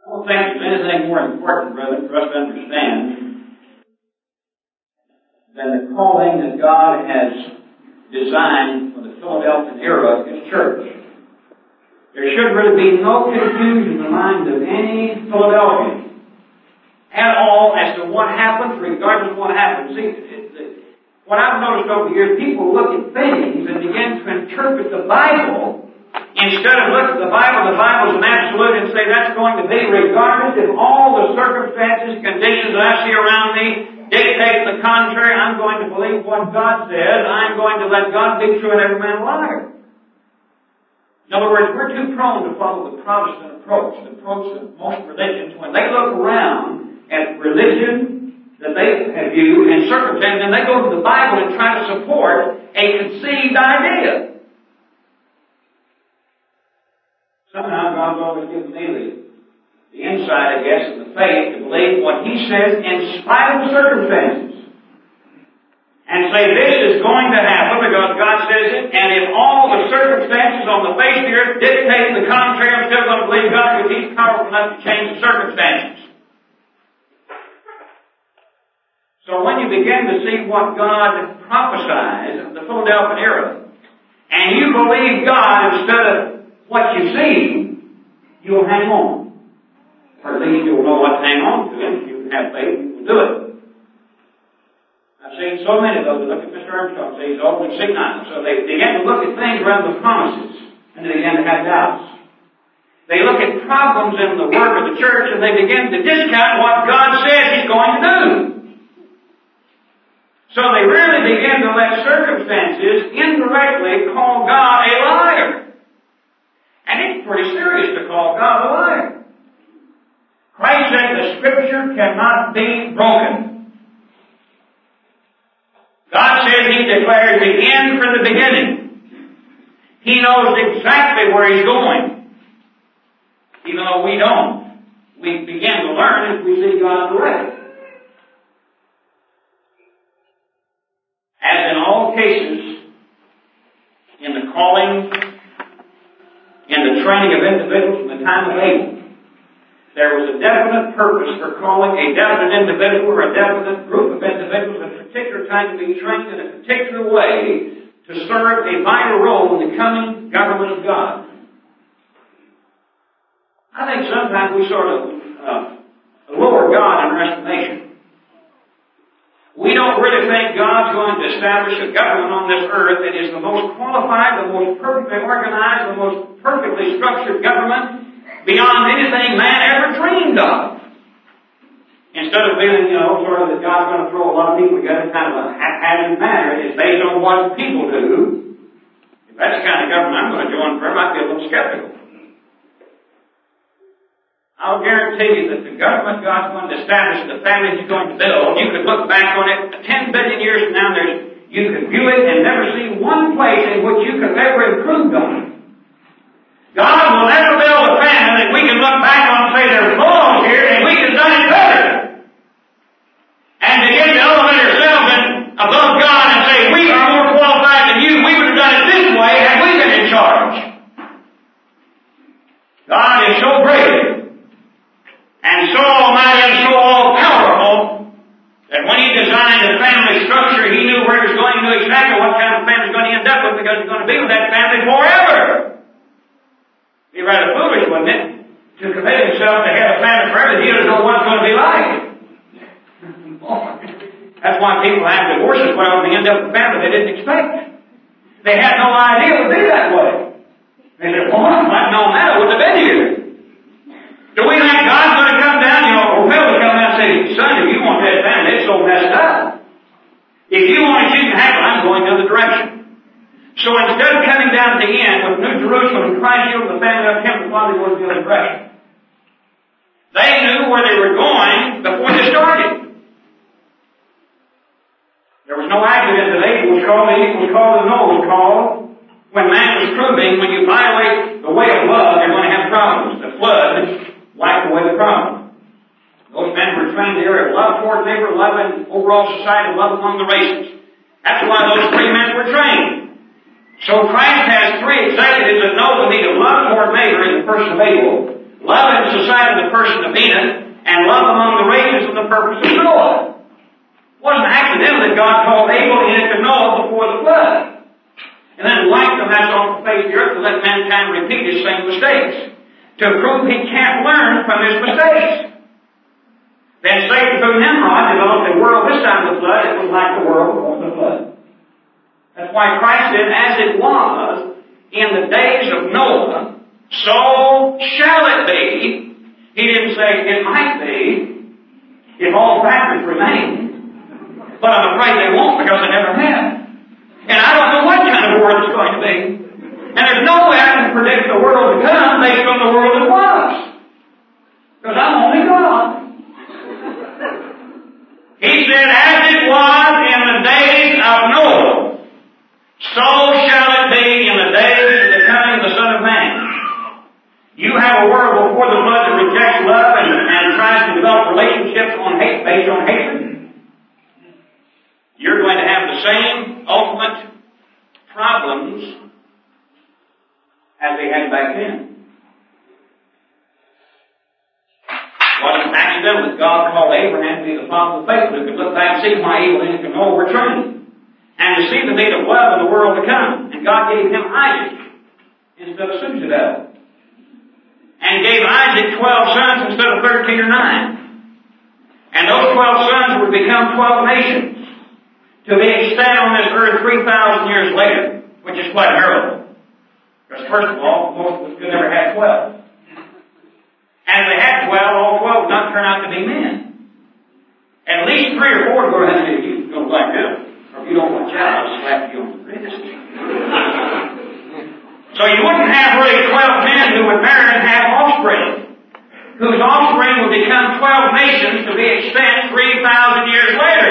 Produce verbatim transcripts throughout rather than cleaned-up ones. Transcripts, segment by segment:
I don't think there's anything more important, brother, for us to understand than the calling that God has designed for the Philadelphian era of His church. There should really be no confusion in the mind of any Philadelphian at all as to what happens, regardless of what happens. See, it, it, what I've noticed over the years, people look at things and begin to interpret the Bible instead of looking at the Bible, the Bible is an absolute, and say that's going to be regardless if all the circumstances, conditions that I see around me dictate the contrary. I'm going to believe what God says. I'm going to let God be true and every man a liar. In other words, we're too prone to follow the Protestant approach, the approach of most religions. When they look around at religion that they have viewed and circumstances, and they go to the Bible and try to support a conceived idea. Somehow God's always given me the, the insight, I guess, and the faith to believe what He says in spite of the circumstances. And say this is going to happen because God says it, and if all the circumstances on the face of the earth dictate the contrary, I'm still going to believe God because He's powerful enough to change the circumstances. So when you begin to see what God prophesies of the Philadelphia era, and you believe God instead of what you see, you'll hang on. Or at least you'll know what to hang on to, and if you have faith, you will do it. I've seen so many of those that look at Mister Armstrong and say he's old and senile. So they begin to look at things around the promises, and they begin to have doubts. They look at problems in the work of the church, and they begin to discount what God says He's going to do. So they really begin to let circumstances indirectly call God a liar. And it's pretty serious to call God a liar. Christ said the Scripture cannot be broken. God says He declares the end from the beginning. He knows exactly where He's going. Even though we don't. We begin to learn as we see God direct. As in all cases, in the calling, in the training of individuals from the time of Abel, there was a definite purpose for calling a definite individual or a definite group of individuals at a particular time to be trained in a particular way to serve a vital role in the coming government of God. I think sometimes we sort of uh, lower God in our estimation. We don't really think God's going to establish a government on this earth that is the most qualified, the most perfectly organized, the most perfectly structured government beyond anything man ever dreamed of. Instead of feeling, you know, sort of that God's going to throw a lot of people together in kind of a haphazard manner, it's based on what people do. If that's the kind of government I'm going to join for, I might be a little skeptical. I'll guarantee you that the government God's going to establish, the family He's going to build, you could look back on it ten billion years from now, there's, you could view it and never see one place in which you could have ever improved on it. God will never build a family that we can look back on and say there's flaws here and we could have done it better. And begin to elevate ourselves above God and say we are more qualified than you, we would have done it this way had we been in charge. God is so great and so almighty and so all-powerful that when He designed the family structure, He knew where He was going, He knew exactly what kind of family He was going to end up with because He's going to be with that family forever. It'd be rather foolish, wouldn't it, to commit Himself to have a family forever that He doesn't know what it's going to be like. That's why people have divorces. Well, they end up with a family they didn't expect. They had no idea it would be that way. They said, well, if I'd known that, I wouldn't have been here. Do we think God's going to come down, you know, or Will will come down and say, son, if you want that family, it's so messed up. If you want it, you can have it. I'm going the other direction. So instead of coming down at the end with New Jerusalem and Christ healed the family of Him, the Father goes the other direction. They knew where they were going before they started. There was no accident that Abel was called, that Eve was called, that Noah was called. When man was proving, when you violate the way of love, you're going to have problems. The flood wiped away the problem. Those men were trained in the area of love toward neighbor, love in overall society, love among the races. That's why those three men were trained. So Christ has three executives that know the need of love toward neighbor in the person of Abel, love in society of the person of Enoch, and love among the races of the purpose of Noah. It wasn't accidental that God called Abel, Enoch, and Noah before the flood. And then light them that's on the face of the earth to let mankind repeat his same mistakes, to prove he can't learn from his mistakes. Then Satan through Nimrod developed a world this time of the flood that was like the world before the flood. That's why Christ said, as it was in the days of Noah, so shall it be. He didn't say it might be, if all factors remain. But I'm afraid they won't because they never have. And I don't know what kind of world it's going to be. And there's no way I can predict the world to come based on the world that was. Because I'm only God. He said, as it was in the days of Noah, so shall it be in the days of the coming of the Son of Man. You have a world before the flood that rejects love and, and tries to develop relationships on hate, based on hatred. You're going to have the same ultimate problems as they had back then. It wasn't accidental that God called Abraham to be the father of the faithful, who could look back and see why Abel and Noah were trained, and to see the need of love in the world to come. And God gave him Isaac instead of Zebedee, and gave Isaac twelve sons instead of thirteen or nine. And those twelve sons would become twelve nations, to be extant on this earth three thousand years later, which is quite a miracle. Because first of all, most of us could never have twelve. And if they had twelve, all twelve would not turn out to be men. At least three or four go ahead and say, you don't like this. Or if you don't want child, I'll slap you on the wrist. So you wouldn't have really twelve men who would marry and have offspring, whose offspring would become twelve nations to be extant three thousand years later.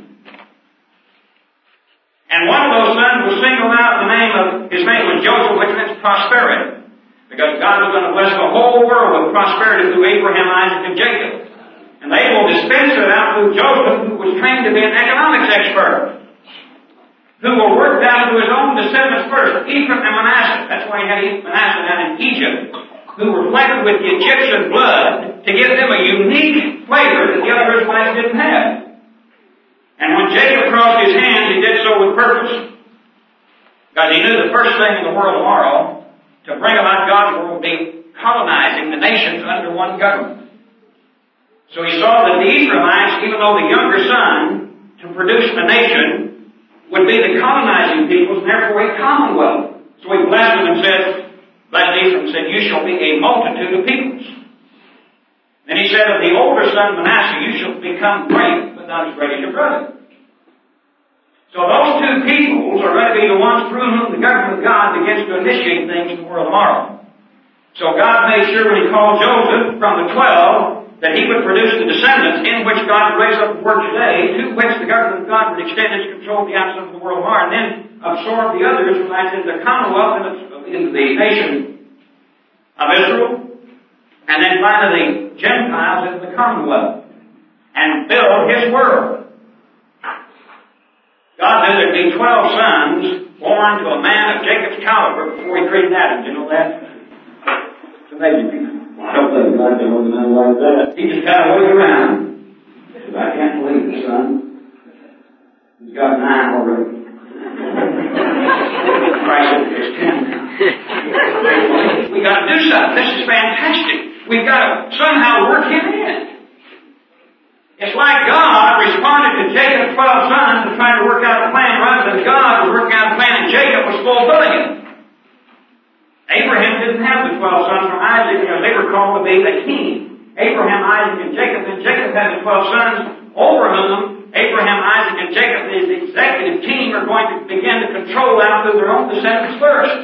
And one of those sons was singled out. The name of his name was Joseph, which means prosperity, because God was going to bless the whole world with prosperity through Abraham, Isaac, and Jacob. And they will dispense it out through Joseph, who was trained to be an economics expert, who will work down to his own descendants first, Ephraim and Manasseh. That's why he had Manasseh down in Egypt, who were flavored with the Egyptian blood to give them a unique flavor that the other Israelites didn't have. And when Jacob crossed his hands, he did so with purpose. Because he knew the first thing in the world tomorrow to bring about God's world would be colonizing the nations under one government. So he saw that the Ephraimites, even though the younger son to produce a nation, would be the colonizing peoples and therefore a commonwealth. So he blessed them and said, blessed Ephraim said, you shall be a multitude of peoples. Then he said of the older son Manasseh, you shall become great, but not as great as your brother. So those two peoples are going to be the ones through whom the government of God begins to initiate things in the world tomorrow. So God made sure when he called Joseph from the twelve that he would produce the descendants in which God would raise up the work today, to which the government of God would extend its control of the outskirts of the world tomorrow, and then absorb the other Israelites into the commonwealth, into the nation of Israel, and then finally the Gentiles into the commonwealth, and build his world. God knew there'd be twelve sons born to a man of Jacob's caliber before he created Adam. Do you know that? It's amazing. I don't think God can organize like that. He just kind of waited around. He said, I can't believe it, son. He's got nine already. Christ said, there's ten now. We got to do something. This is fantastic. We've got to somehow work him in. It's like God responded to Jacob's twelve sons and trying to work out a plan rather than God was working out a plan and Jacob was fulfilling it. Abraham didn't have the twelve sons from Isaac because they were called to be a king. Abraham, Isaac, and Jacob. And Jacob had the twelve sons over whom Abraham, Isaac, and Jacob, his executive team, are going to begin to control out through their own descendants first.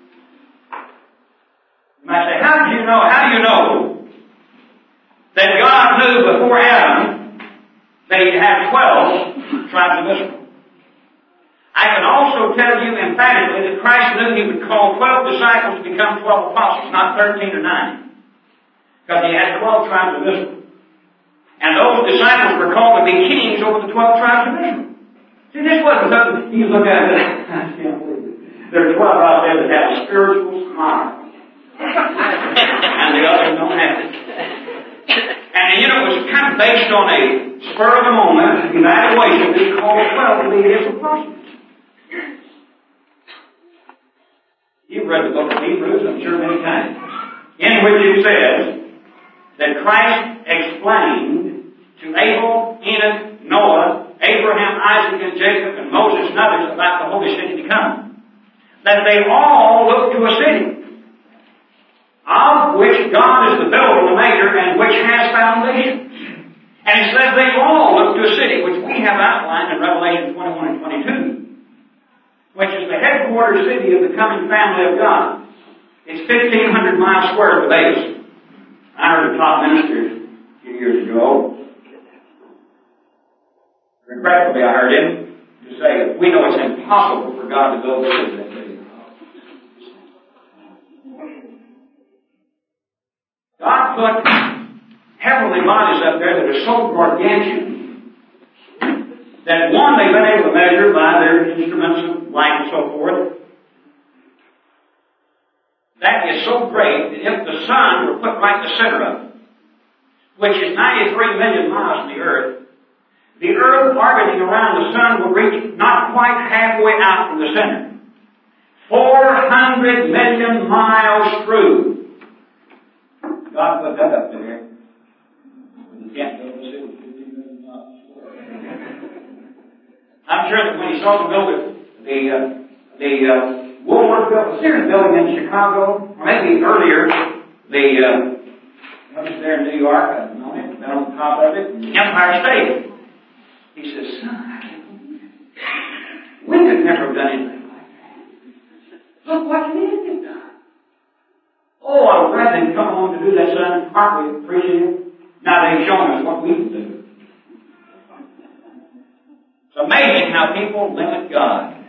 You might say, how do you know, how do you know that God knew before Adam that he'd have twelve tribes of Israel? I can also tell you emphatically that Christ knew he would call twelve disciples to become twelve apostles, not thirteen or nine. Because he had twelve tribes of Israel. And those disciples were called to be kings over the twelve tribes of Israel. See, this wasn't something you look at it. I can't believe it. There are twelve out there that have a spiritual smile. And and the others don't have it. And, you know, it was kind of based on a spur of the moment evaluation that he called twelve to be his apostles. You've read the book of Hebrews, I'm sure, many times, in which it says that Christ explained to Abel, Enoch, Noah, Abraham, Isaac, and Jacob, and Moses and others about the holy city to come. That they all look to a city, of which God is the builder, the maker, and which has foundations. And it says they all look to a city, which we have outlined in Revelation twenty-one and twenty-two, which is the headquarters city of the coming family of God. It's fifteen hundred miles square at the base. I heard a top minister a few years ago, regretfully I heard him, to say, we know it's impossible for God to build a city that big. God put heavenly bodies up there that are so gargantuan that, one, they've been able to measure by their instruments of light and so forth. That is so great that if the sun were put right in the center of it, which is ninety-three million miles from the earth, the earth orbiting around the sun would reach not quite halfway out from the center. four hundred million miles through. God put that up there. You can't build a city fifteen million miles. I'm sure that when he saw the builder, the uh, the uh, Woolworth building, Sears building in Chicago, or maybe earlier, the uh, what is there in New York? I don't know it. Been on the top of it, Empire State. He says, "Son, I can't believe it. We could never have done anything like that. Look what men have done." Oh, I'm glad they've come along to do that, son. Aren't we appreciative? Now they've shown us what we can do. It's amazing how people limit God.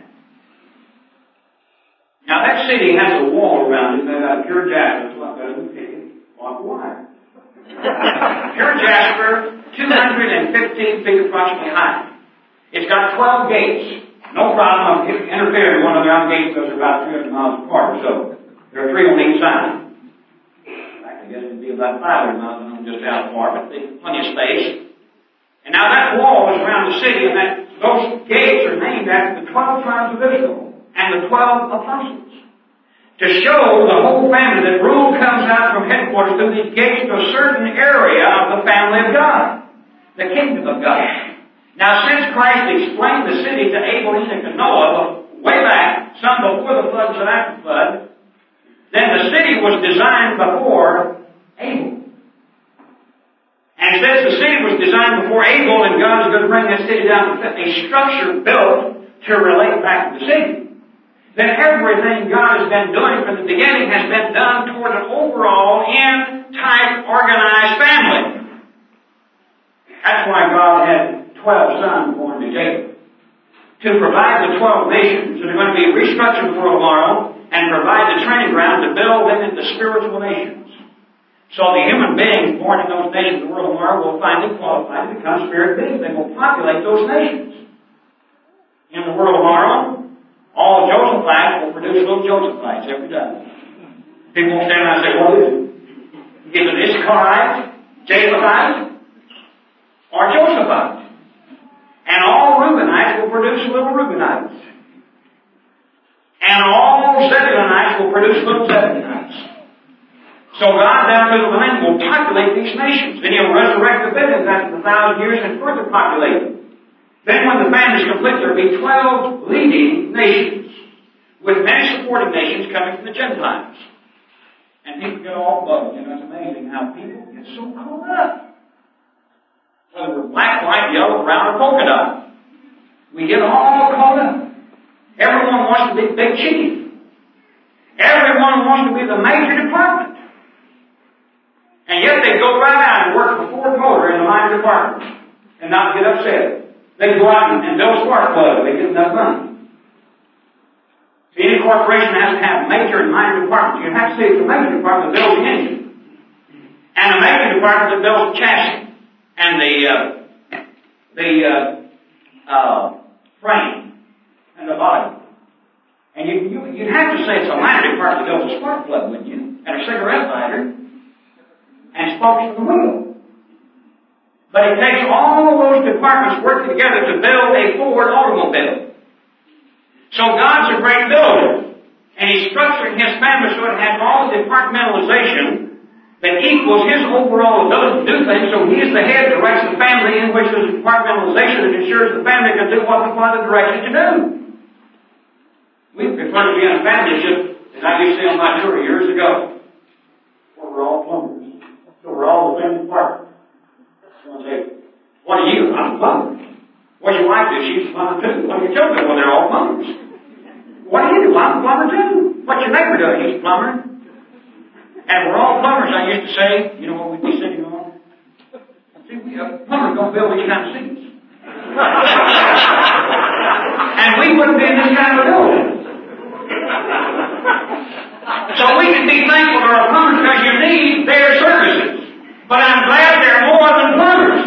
Now that city has a wall around it made out of pure jasper. It's a lot better than pig, barbed wire. Pure jasper, two hundred fifteen feet approximately high. It's got twelve gates. No problem. I'm interfering with one of the other gates because they're about three hundred miles apart. So there are three on each side. I guess it would be about five hundred miles, I don't know just how far, but there's plenty of space. And now that wall is around the city, and that those gates are named after the twelve tribes of Israel and the twelve apostles. To show the whole family that rule comes out from headquarters through these gates to a certain area of the family of God, the kingdom of God. Now, since Christ explained the city to Abel, Enoch, and Noah way back, some before the flood, some after the flood, then the city was designed before Abel. And since the city was designed before Abel, and God is going to bring that city down to a structure built to relate back to the city, then everything God has been doing from the beginning has been done toward an overall in-type organized family. That's why God had twelve sons born to Jacob, to provide the twelve nations that are going to be restructured before tomorrow and provide the training ground to build them into spiritual nations. So the human beings born in those nations of the world tomorrow will finally qualify to become spirit beings. They will populate those nations. In the world tomorrow, all Josephites will produce little Josephites every day. People will stand around and say, what is it? Is it Issacharites, Japhethite, or Josephite? And all Reubenites will produce little Reubenites. And all Zebulonites will produce little Zebulonites. So God down through the land will populate these nations. Then He'll resurrect the billions after a thousand years and further populate them. Then when the famine is complete, there will be twelve leading nations, with many supporting nations coming from the Gentiles. And people get all bugged. You know, it's amazing how people get so caught up. Whether we're black, white, yellow, brown, or polka dot. We get all caught up. Everyone wants to be big chief. Everyone wants to be the major department. And yet they go right out and work for Ford Motor in the minor department and not get upset. They go out and build spark plugs. They get enough money. See, any corporation has to have major and minor departments. You have to see it's a major department that builds the engine, and a major department that builds the chassis and the uh, the uh, uh, frame and the body. And you, you you'd have to say it's a minor department that builds a spark plug, wouldn't you? And a cigarette lighter. and spokes of the wheel. But it takes all of those departments working together to build a Ford automobile. So God's a great builder, and He's structuring His family so it has all the departmentalization that equals His overall ability to do things. So He is the head, directs the family, in which there's departmentalization that ensures the family can do what the Father directs it to do. We prefer to be in a family just as I used to see on my tour years ago, where we're all plumbers. So we're all the same department. Someone say, what are you? I'm a plumber. What do your wife do? She's a plumber too. What do your children do? Well, they're all plumbers. What do you do? I'm a plumber too. What's your neighbor doing? He's a plumber. And we're all plumbers, I used to say. You know what we'd be sitting on? See, we uh, plumbers don't build these kind of seats. And we wouldn't be in this kind of a building. So we can be thankful to our plumbers because you need their services. But I'm glad they're more than plumbers.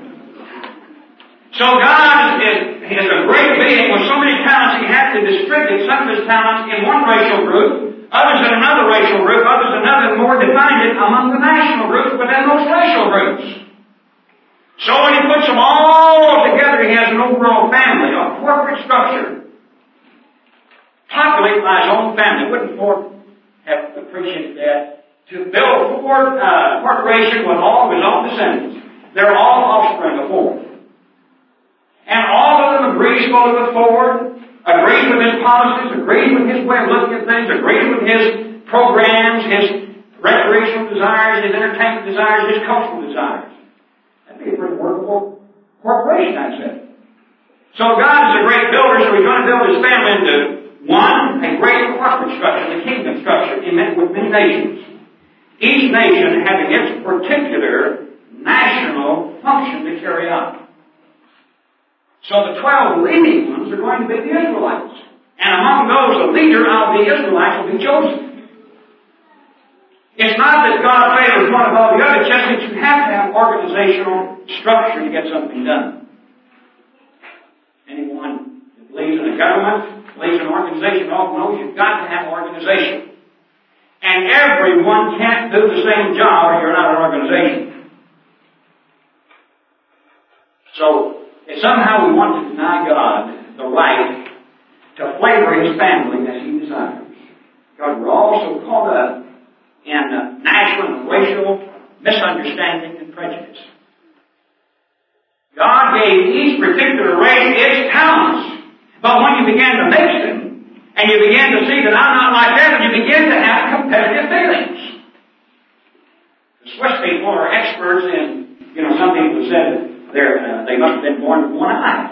So God is, is a great being with so many talents. He had to distribute some of His talents in one racial group, others in another racial group, others in another, more defined it among the national groups, but then those racial groups. So when He puts them all together, He has an overall family, a corporate structure, populated by His own family. Wouldn't Ford have appreciated that? To build Ford uh, Corporation with all of His own descendants. They're all offspring of Ford. And all of them agrees with Ford, agrees with his policies, agrees with his way of looking at things, agrees with his programs, his recreational desires, his entertainment desires, his cultural desires. That'd be a pretty workable corporation, I'd say. So God is a great builder, so He's going to build His family into, one, a great corporate structure, the kingdom structure, with many nations. Each nation having its particular national function to carry out. So the twelve leading ones are going to be the Israelites. And among those, the leader of the Israelites will be Joseph. It's not that God favors one above the other, it's just that you have to have organizational structure to get something done. Anyone that believes in a government, believes in an organization, all knows you've got to have organization. And everyone can't do the same job or you're not an organization. So, if somehow we want to deny God the right to flavor His family as He desires, because we're all so caught up in uh, national and racial misunderstanding and prejudice. God gave each particular race its talents, but when you begin to mix them, and you begin to see that I'm not like that, and you begin to have competitive feelings. The Swiss people are experts in, you know, some people said, They're, uh, they must have been born with one eye.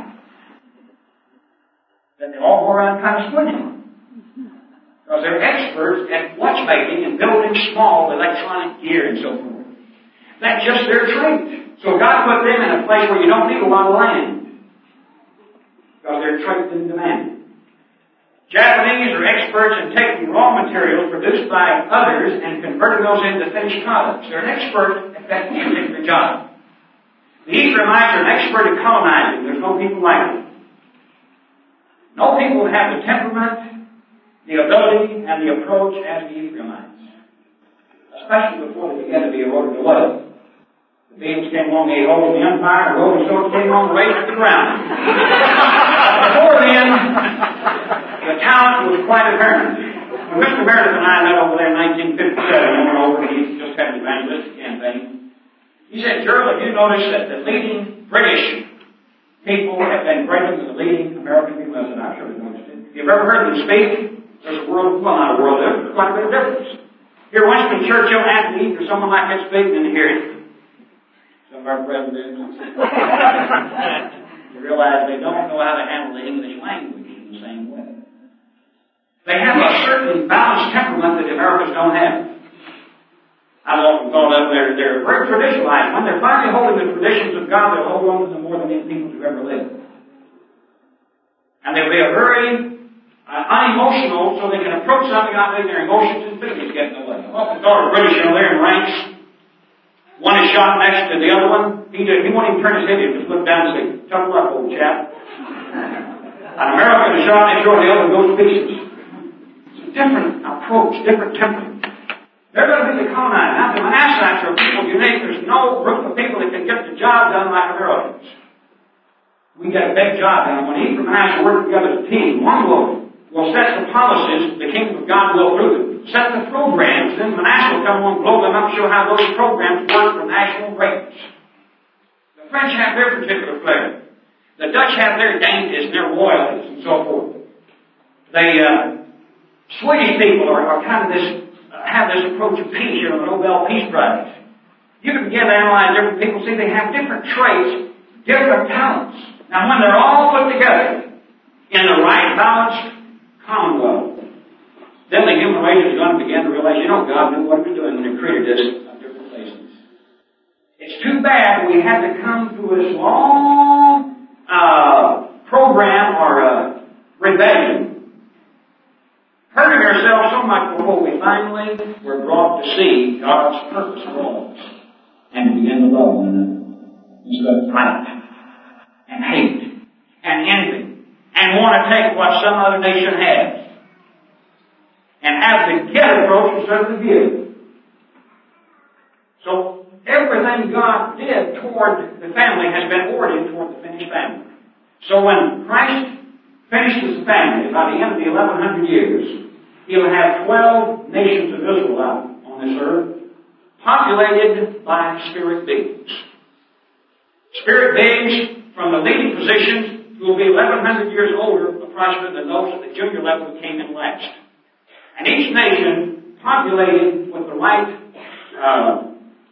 That they all go around kind of squinting. Because they're experts at watchmaking and building small electronic gear and so forth. That's just their trait. So God put them in a place where you don't need a lot of land. Because their trait didn't demand it. Japanese are experts in taking raw materials produced by others and converting those into finished products. They're an expert at that particular job. The Ephraimites are an expert at colonizing. There's no people like them. No people have the temperament, the ability, and the approach as the Ephraimites. Especially before they began to be eroded away. The beings came along, ate hold of the empire, and the Roman soldiers came along and raised it to the ground. Before then, the talent was quite apparent. When Mister Meredith and I met over there in nineteen fifty-seven, we went over, he just had an evangelistic campaign. He said, Gerald, have you noticed that the leading British people have been greater than the leading American people? I said, I sure have noticed it. If you've ever heard them speak, there's a world, well, not a world difference, quite a bit of difference. Hear Winston Churchill, Anthony, or someone like that speak, and then hear it. Some of our presidents. You realize they don't know how to handle the English language in the same way. They have a certain balanced temperament that the Americans don't have. I've often thought of they're, they're very traditionalized. When they're finally holding the traditions of God, they'll hold on to them more than any people who've ever lived. And they'll be a very uh, unemotional, so they can approach something not letting their emotions and feelings get in the way. I've often thought of British, you know, they're in ranks. One is shot next to the other one. He, he won't even turn his head, he'll just look down and say, tough luck, old chap. An American is shot next door, the other goes to pieces. It's a different approach, different temperament. They're going to be the colonized. Now, the Manasseh Manasseh are people unique. There's no group of people that can get the job done like Americans. We get a big job done. When Ephraim and Manasseh work together as a team, one will, will set the policies, the kingdom of God will through them. Set the programs, then Manasseh will come along and blow them up, show how those programs work for national greatness. The French have their particular flavor. The Dutch have their dainties and their royalties and so forth. The uh, Swedish people are, are kind of this, uh, have this approach of peace, you know, the Nobel Peace Prize. You can begin to analyze different people, see they have different traits, different talents. Now when they're all put together in the right balanced commonwealth, then the human race is going to begin to realize, you know, God knew what He was doing when He created this on different places. It's too bad we had to come through this long uh, program or uh, rebellion, hurting ourselves so much before we finally were brought to see God's purpose for all of us and to begin to love one another instead of fight and hate and envy and want to take what some other nation has. And have the get approach instead of the give. So everything God did toward the family has been oriented toward the finished family. So when Christ finishes the family, by the end of the eleven hundred years, He'll have twelve nations of Israel out on this earth, populated by spirit beings. Spirit beings from the leading positions who will be eleven hundred years older, approximately, than those at the junior level who came in last. And each nation populated with the right uh,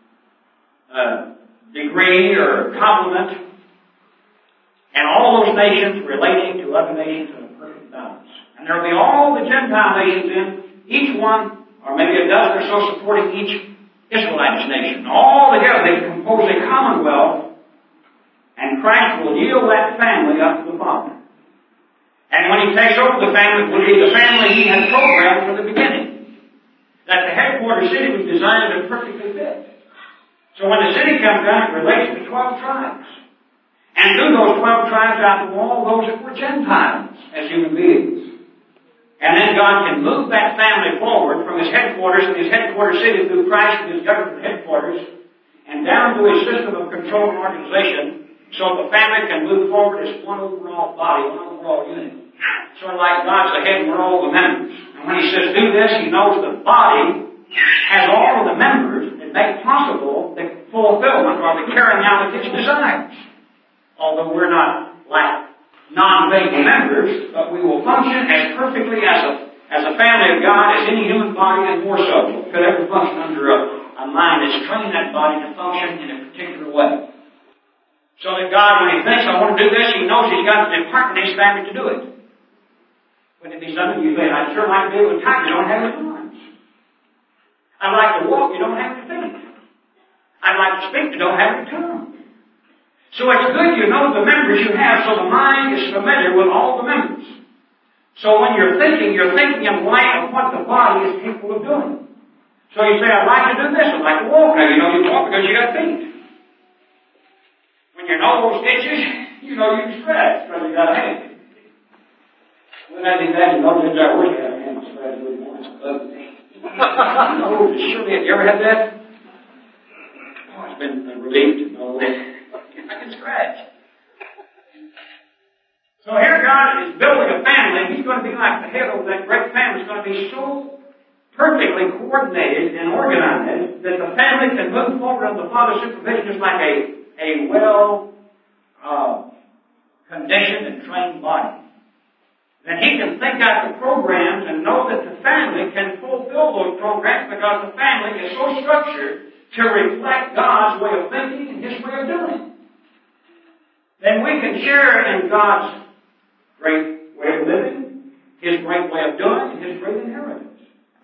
uh, degree or complement, and all those nations relating to other nations in a perfect balance. And there will be all the Gentile nations in, each one, or maybe a dozen or so, supporting each Israelite nation. All together they compose a commonwealth, and Christ will yield that family up to the Father. And when He takes over the family, it will be the family He had programmed from the beginning. That the headquarters city was designed to perfectly fit. So when the city comes down, it relates to twelve tribes. And through those twelve tribes out of all those that were Gentiles as human beings. And then God can move that family forward from His headquarters and His headquarters city through Christ and His government headquarters and down to His system of control and organization so the family can move forward as one overall body, one overall unit. Sort of like God's the head and we're all the members. And when He says do this, He knows the body has all of the members that make possible the fulfillment or the carrying out of His desires. Although we're not like non-faithful members, but we will function as perfectly as a, as a family of God as any human body and more so could ever function under a, a mind that's trained that body to function in a particular way. So that God, when He thinks, I want to do this, He knows He's got the department in His family to do it. Wouldn't it be something you say, I'd sure like to be able to type, you don't have any arms. I'd like to walk, you don't have any feet. I'd like to speak, you don't have any tongue. So it's good you know the members you have, so the mind is familiar with all the members. So when you're thinking, you're thinking in light of what the body is capable of doing. So you say, I'd like to do this, I'd like to walk. Now you know you walk because you got feet. When your nose itches, you know you can stretch because you got a hand. When I did that, you know, did that work, I had a hand stretch really once. No, surely, have you ever had that? Oh, it's been a relief to know that I can scratch. So here God is building a family. He's going to be like the head of that great family. It's going to be so perfectly coordinated and organized that the family can move forward under the Father's supervision just like a, a well uh, conditioned and trained body. That He can think out the programs and know that the family can fulfill those programs because the family is so structured to reflect God's way of thinking and His way of doing. Then we can share in God's great way of living, His great way of doing, and His great inheritance.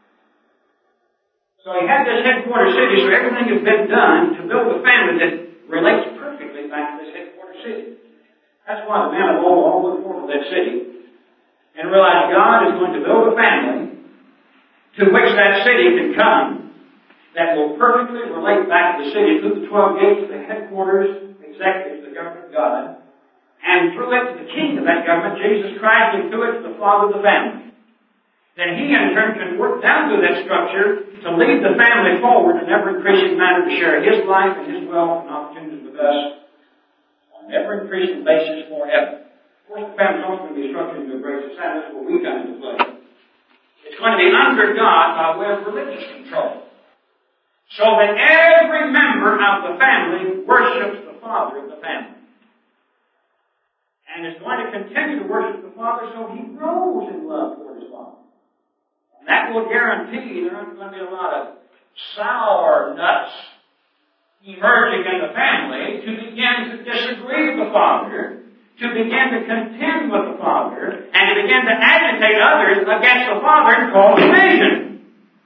So He had this headquarters city, so everything has been done to build a family that relates perfectly back to this headquarters city. That's why the man of old all looked forward to that city and realized God is going to build a family to which that city can come that will perfectly relate back to the city through the twelve gates, the headquarters, executives, the government of God, and through it to the king of that government, Jesus Christ, and through it to the father of the family. then He in turn can work down through that structure to lead the family forward in ever-increasing manner to share His life and His wealth and opportunities with us on an ever-increasing basis forever. Of course, the family is also going to be structured into a great society. That's where we come into play. It's going to be under God by way of religious control. So that every member of the family worships the father of the family. And is going to continue to worship the Father so he grows in love toward his Father. And that will guarantee there aren't going to be a lot of sour nuts emerging in the family to begin to disagree with the Father, to begin to contend with the Father, and to begin to agitate others against the Father and cause division.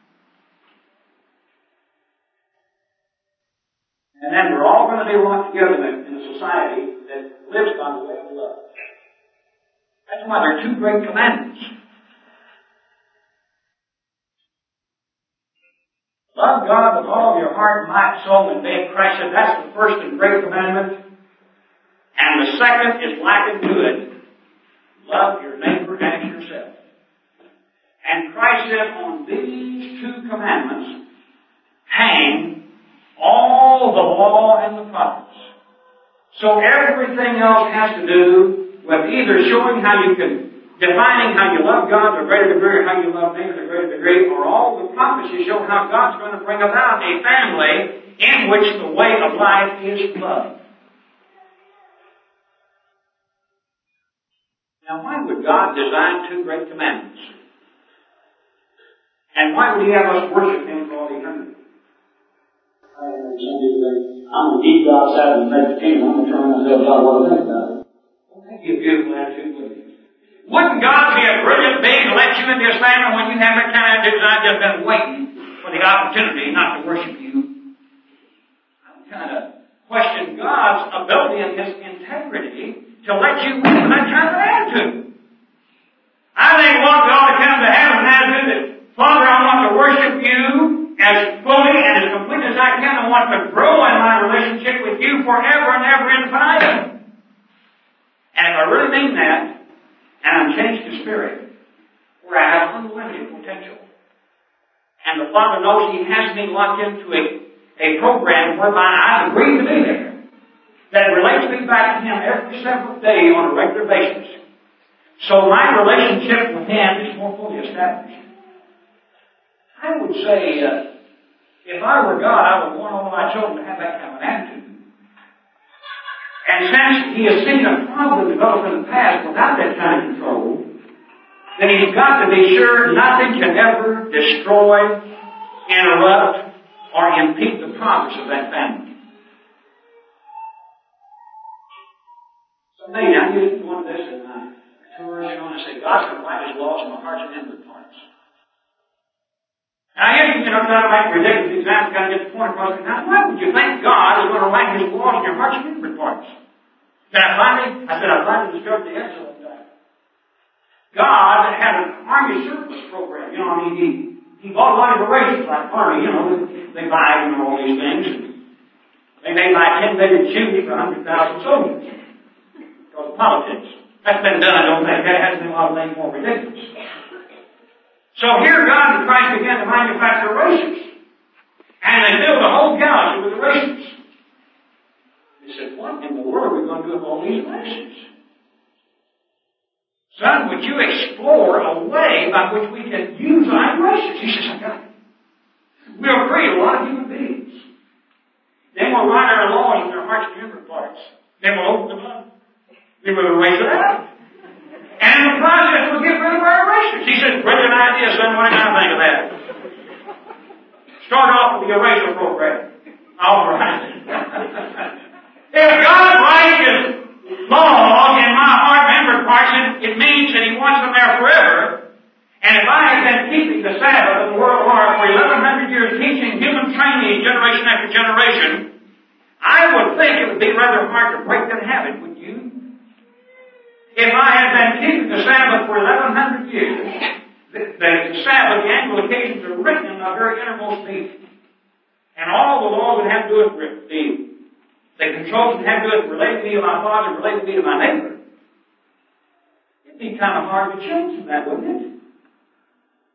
And then we're all going to be locked together in a, in a society that lives by the way of love. That's why there are two great commandments. Love God with all your heart, might, soul, and being. Christ said that's the first and great commandment. And the second is like unto it. Love your neighbor as yourself. And Christ said on these two commandments hang all the law and the prophets. So everything else has to do with either showing how you can, defining how you love God to a greater degree, or how you love neighbor to a greater degree, or all the prophecies show how God's going to bring about a family in which the way of life is love. Now, why would God design two great commandments? And why would He have us worship Him for all eternity? I some people think, I'm going to keep God outside and make the kingdom. I'm going to turn myself out what I think about it. Well, that'd be a beautiful attitude, wouldn't it? Wouldn't God be a brilliant being to let you into His family when you have that kind of attitude? I've just been waiting for the opportunity not to worship you. I kind of question God's ability and His integrity to let you in with that kind of attitude. I think one ought to come to have an attitude that, Father, I want to worship you as fully and as complete as I can. I want to grow in my relationship with you forever and ever infinitum. And if I really mean that, and I'm changed to spirit, where I have unlimited potential, and the Father knows He has me locked into a, a program whereby I've agreed to be there, that relates me back to Him every seventh day on a regular basis. So my relationship with Him is more fully established. I would say, uh, if I were God, I would want all of my children to have that kind of attitude. And since He has seen a problem develop in the past without that kind of control, then He's got to be sure nothing can ever destroy, interrupt, or impede the progress of that family. So maybe I'm used to doing this in my tours, you know, and I say, God's going to write His laws in my heart's and inward parts. Now, I you know, try to make ridiculous examples, kind of get the point across. Now, why would you think God is going to write His laws in your heart's and inward parts? Then I finally, I said, I finally discovered the answer of that. God had an army surplus program. You know, I mean, He, he bought a lot of erasers like Army, you know, they buy, you know, all these things. And they may buy ten million shoes for one hundred thousand soldiers. Because of politics. That's been done, don't think. That hasn't been a lot of things more ridiculous. So here God and Christ began to manufacture erasers. And they filled the whole galaxy with erasers. He said, what in the world are we going to do with all these erasers? Son, would you explore a way by which we can use our erasers? He says, I got it. We'll create a lot of human beings. Then we'll write our laws in their hearts and inward parts. Then we'll open them up. Then we'll erase it out. And in the process, we'll get rid of our erasers. He says, brilliant idea, son. What do you think of that? Start off with the eraser program. All right. If God writes His laws in my heart and inward parts, it means that He wants them there forever. And if I have been keeping the Sabbath of the Word of Heart for eleven hundred years, teaching human training generation after generation, I would think it would be rather hard to break that habit, wouldn't you? If I had been keeping the Sabbath for eleven hundred years, the, the, the Sabbath, the annual occasions are written in my very innermost being. And all the laws that have to do with the, the controls that have to do with relating me to my Father, relating me to my neighbor, it'd be kind of hard to change from that, wouldn't it?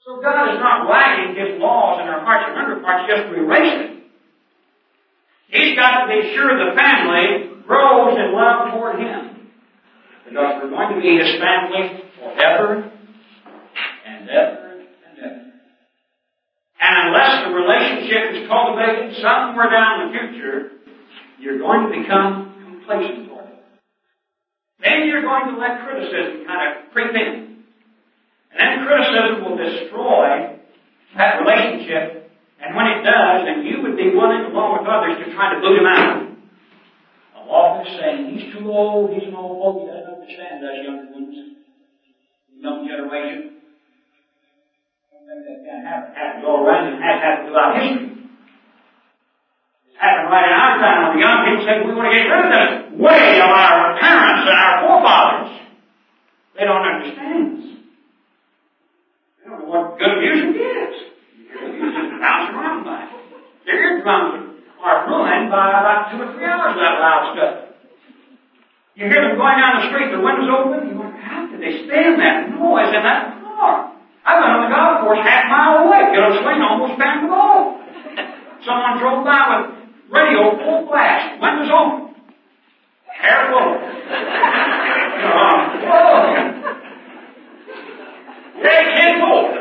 So God is not writing His laws in our hearts and underparts just to erase it. He's got to be sure the family grows in love toward Him. Because we're going to be His family forever and ever and ever. And unless the relationship is cultivated somewhere down the future, you're going to become complacent for it. Then you're going to let criticism kind of creep in. And then criticism will destroy that relationship. And when it does, then you would be willing, along with others, to try to boot him out of office, saying, he's too old, he's an old folk, he doesn't understand us younger ones, the young generation. I don't think that can happen. It has to go around and has happened throughout history. It's happened right in our time when the young people say, we want to get rid of this way of our parents and our forefathers. They don't understand us. They don't know what good music is. You just bounce around by it. Their eardrums are ruined by about two or three hours of that loud stuff. You hear them going down the street, the windows open, you wonder, how did they stand that noise in that car? I've been on the golf course half a mile away, get a swing, almost banged the ball. Someone drove by with radio full blast, windows open, hair full. uh, whoa! Hey, kid, pull!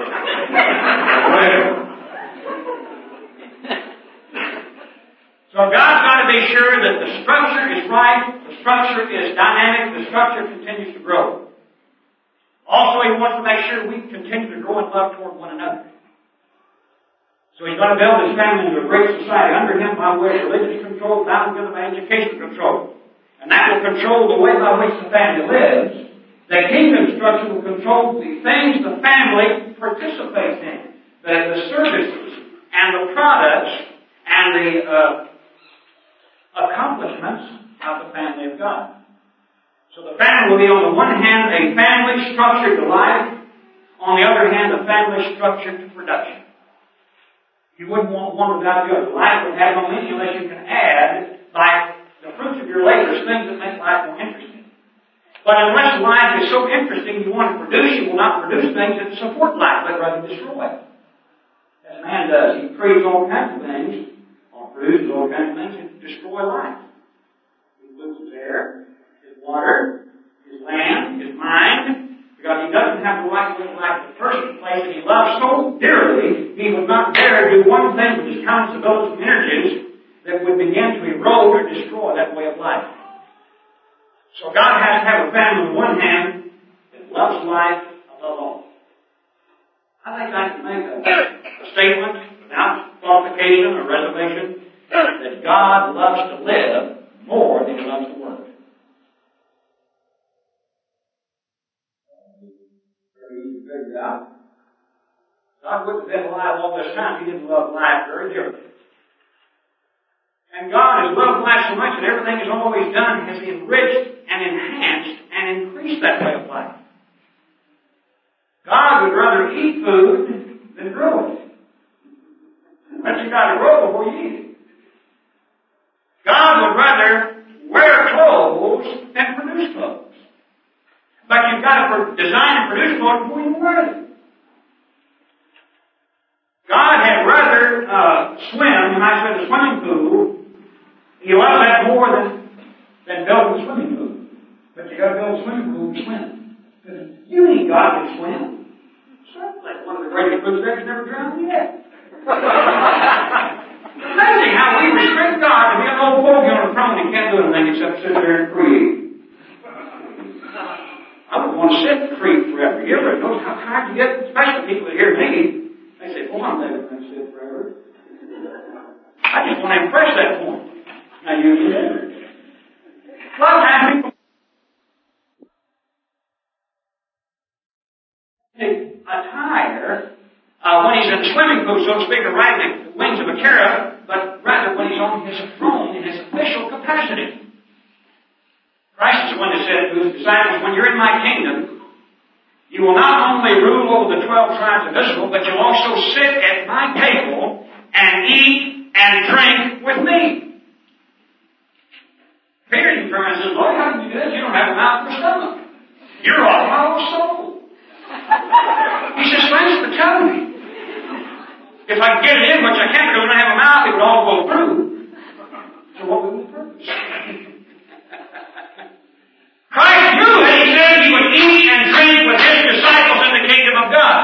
So God's got to be sure that the structure is right, the structure is dynamic, the structure continues to grow. Also, He wants to make sure we continue to grow in love toward one another. So He's going to build His family into a great society under Him by way of religious control, by way of education control. And that will control the way by which the family lives. The kingdom structure will control the things the family participates in. The, the services and the products and the uh, accomplishments of the family of God. So the family will be on the one hand a family structured to life, on the other hand a family structured to production. You wouldn't want one without the other. Life would have no meaning unless you can add, by the fruits of your labors, things that make life more interesting. But unless life is so interesting you want to produce, you will not produce things that support life, but rather destroy it. As man does, he creates all kinds of things, or produces all kinds of things that destroy life. He includes his air, his water, his land, his mind, because he doesn't have the right to live life in the first place, and he loves so dearly, he would not dare do one thing with his talents, abilities, and energies that would begin to erode or destroy that way of life. So God has to have a family on one hand that loves life above all. I think I can make a, a statement without qualification or reservation that God loves to live more than He loves to work. Very easy to figure out. God wouldn't have been alive all this time if He didn't love life very dearly. And God has loved life so much that everything He's always done has enriched and enhanced and increased that way of life. God would rather eat food than grow it. But you've got to grow before you eat it. God would rather wear clothes than produce clothes. But you've got to design and produce clothes before you wear them. God had rather uh, swim, when I said a swimming pool, He loves that more than, than build a swimming pool. But you got to build a swimming pool to swim. Because you ain't God can swim. Certainly, one of the greatest food has never drowned yet. It's amazing how we restrict God to be an old fogey on a throne and can't do anything except sit there and create. I wouldn't want to sit and create forever. You ever notice how tired you get? Especially people that hear me. They say, well, I'm never going to sit forever. I just want to impress that point. Now you remember. A lot of times people attire uh, when he's in the swimming pool, so to speak, or riding the wings of a cherub, but rather when he's on his throne in his official capacity. Christ is the one that said to his disciples, when you're in my kingdom, you will not only rule over the twelve tribes of Israel, but you'll also sit at my table and eat and drink with me. Peter turns and says, Lord, how can you do this? You don't have a mouth or a stomach. You're a hollow soul. He says, thanks for telling me. If I could get it in, which I can't because when I have a mouth, it would all go through. So what would the purpose? Christ knew that he said he would eat and drink with his disciples in the kingdom of God.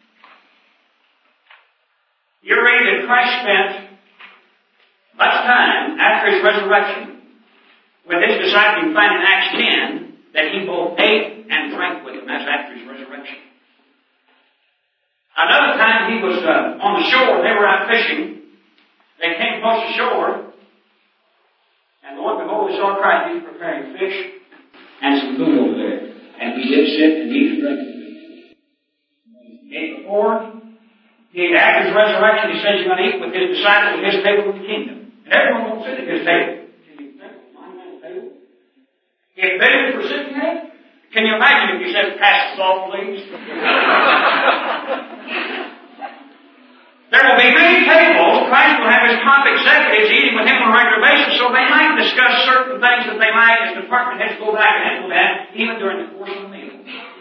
You read that Christ spent much time after his resurrection with his disciples. You find in Acts ten that he both ate and drank with them. That's after his resurrection. Another time he was uh, on the shore. They were out fishing. They came close to shore. And lo and behold, they saw Christ. He was preparing fish and some food over there. And he did sit and eat and drink with them. He ate before. He ate after his resurrection. He says he's going to eat with his disciples at his table in the kingdom. And everyone won't sit at his table. Can you think of a monumental table? If billions were sitting at it, can you imagine if you said, pass the salt, please? There will be many tables. Christ will have his top executives eating with him on a regular basis, so they might discuss certain things that they might, as department heads, go back and implement, even during the course of the meal.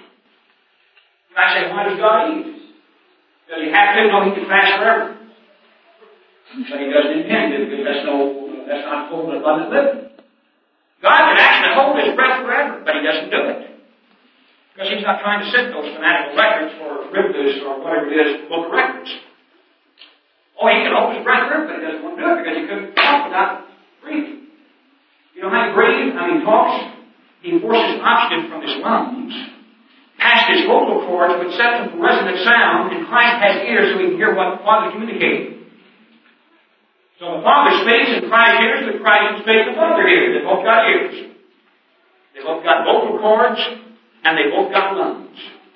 I say, why does God eat? Does he have to? No, he can fast forever. But he doesn't intend to, because that's, no, that's not full and abundant living. God can actually hold his breath forever, but he doesn't do it. Because he's not trying to set those fanatical records for Rivers or whatever it is, book of records. Oh, he can hold his breath forever, but he doesn't want to do it because he couldn't talk without breathing. You know how he breathes, how he talks? He forces oxygen from his lungs past his vocal cords, which sets them to resonant sound, and Christ has ears so he can hear what the Father communicates. So the Father speaks and Christ hears, but Christ speaks and the Father hears. They both got ears. They both got vocal cords, and they both got lungs.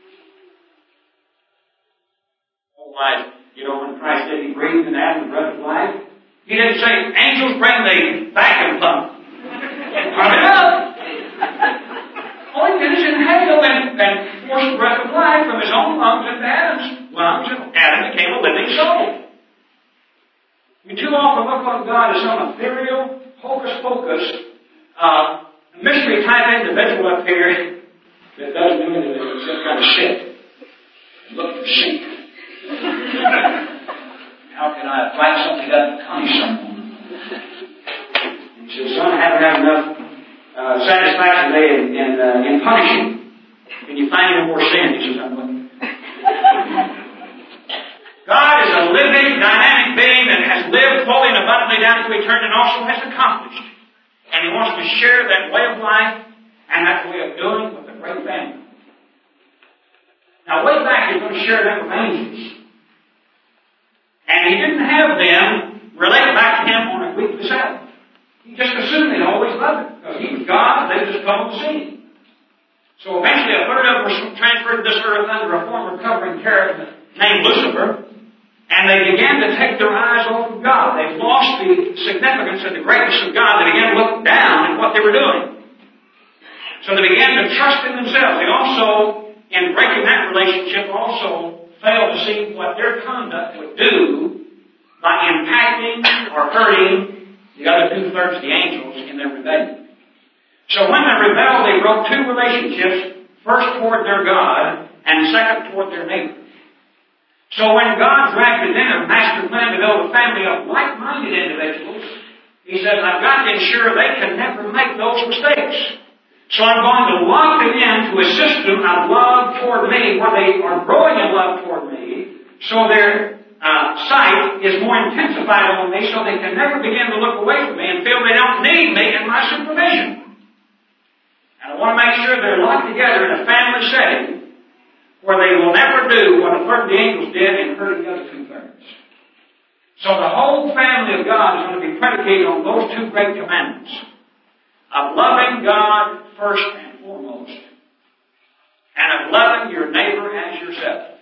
Otherwise, you know, when Christ said he breathed in Adam the breath of life, he didn't say, angels bring the vacuum pump. Turn it up. All he did is inhale and, and force the breath of life from his own lungs into Adam's lungs, and Adam became a living soul. We too often look on God as some ethereal, hocus-pocus, uh, mystery type individual up here that doesn't do anything except kind of sit and look for sheep. How can I find something that will punish someone? He says, son, I haven't had enough uh, satisfaction today in, in, uh, in punishing. Can you find any more sin? He says, I'm looking. God is a living, dynamic being that has lived fully and abundantly down to eternity and also has accomplished. And he wants to share that way of life and that way of doing with a great family. Now, way back, he's going to share that with angels. And he didn't have them relate back to him on a weekly Sabbath. He just assumed they'd always loved him because he was God and they just come on the scene. So eventually, a third of them were transferred to this earth under a former covering cherub named Lucifer. And they began to take their eyes off of God. They lost the significance and the greatness of God. They began to look down at what they were doing. So they began to trust in themselves. They also, in breaking that relationship, also failed to see what their conduct would do by impacting or hurting the other two-thirds of the angels in their rebellion. So when they rebelled, they broke two relationships. First toward their God and second toward their neighbor. So when God drafted in a master plan to build a family of like-minded individuals, he says, I've got to ensure they can never make those mistakes. So I'm going to lock them into a system of love toward me where they are growing in love toward me so their uh, sight is more intensified on me so they can never begin to look away from me and feel they don't need me in my supervision. And I want to make sure they're locked together in a family setting where they will never do what a third of the angels did and hurt the other two-thirds. So the whole family of God is going to be predicated on those two great commandments of loving God first and foremost and of loving your neighbor as yourself.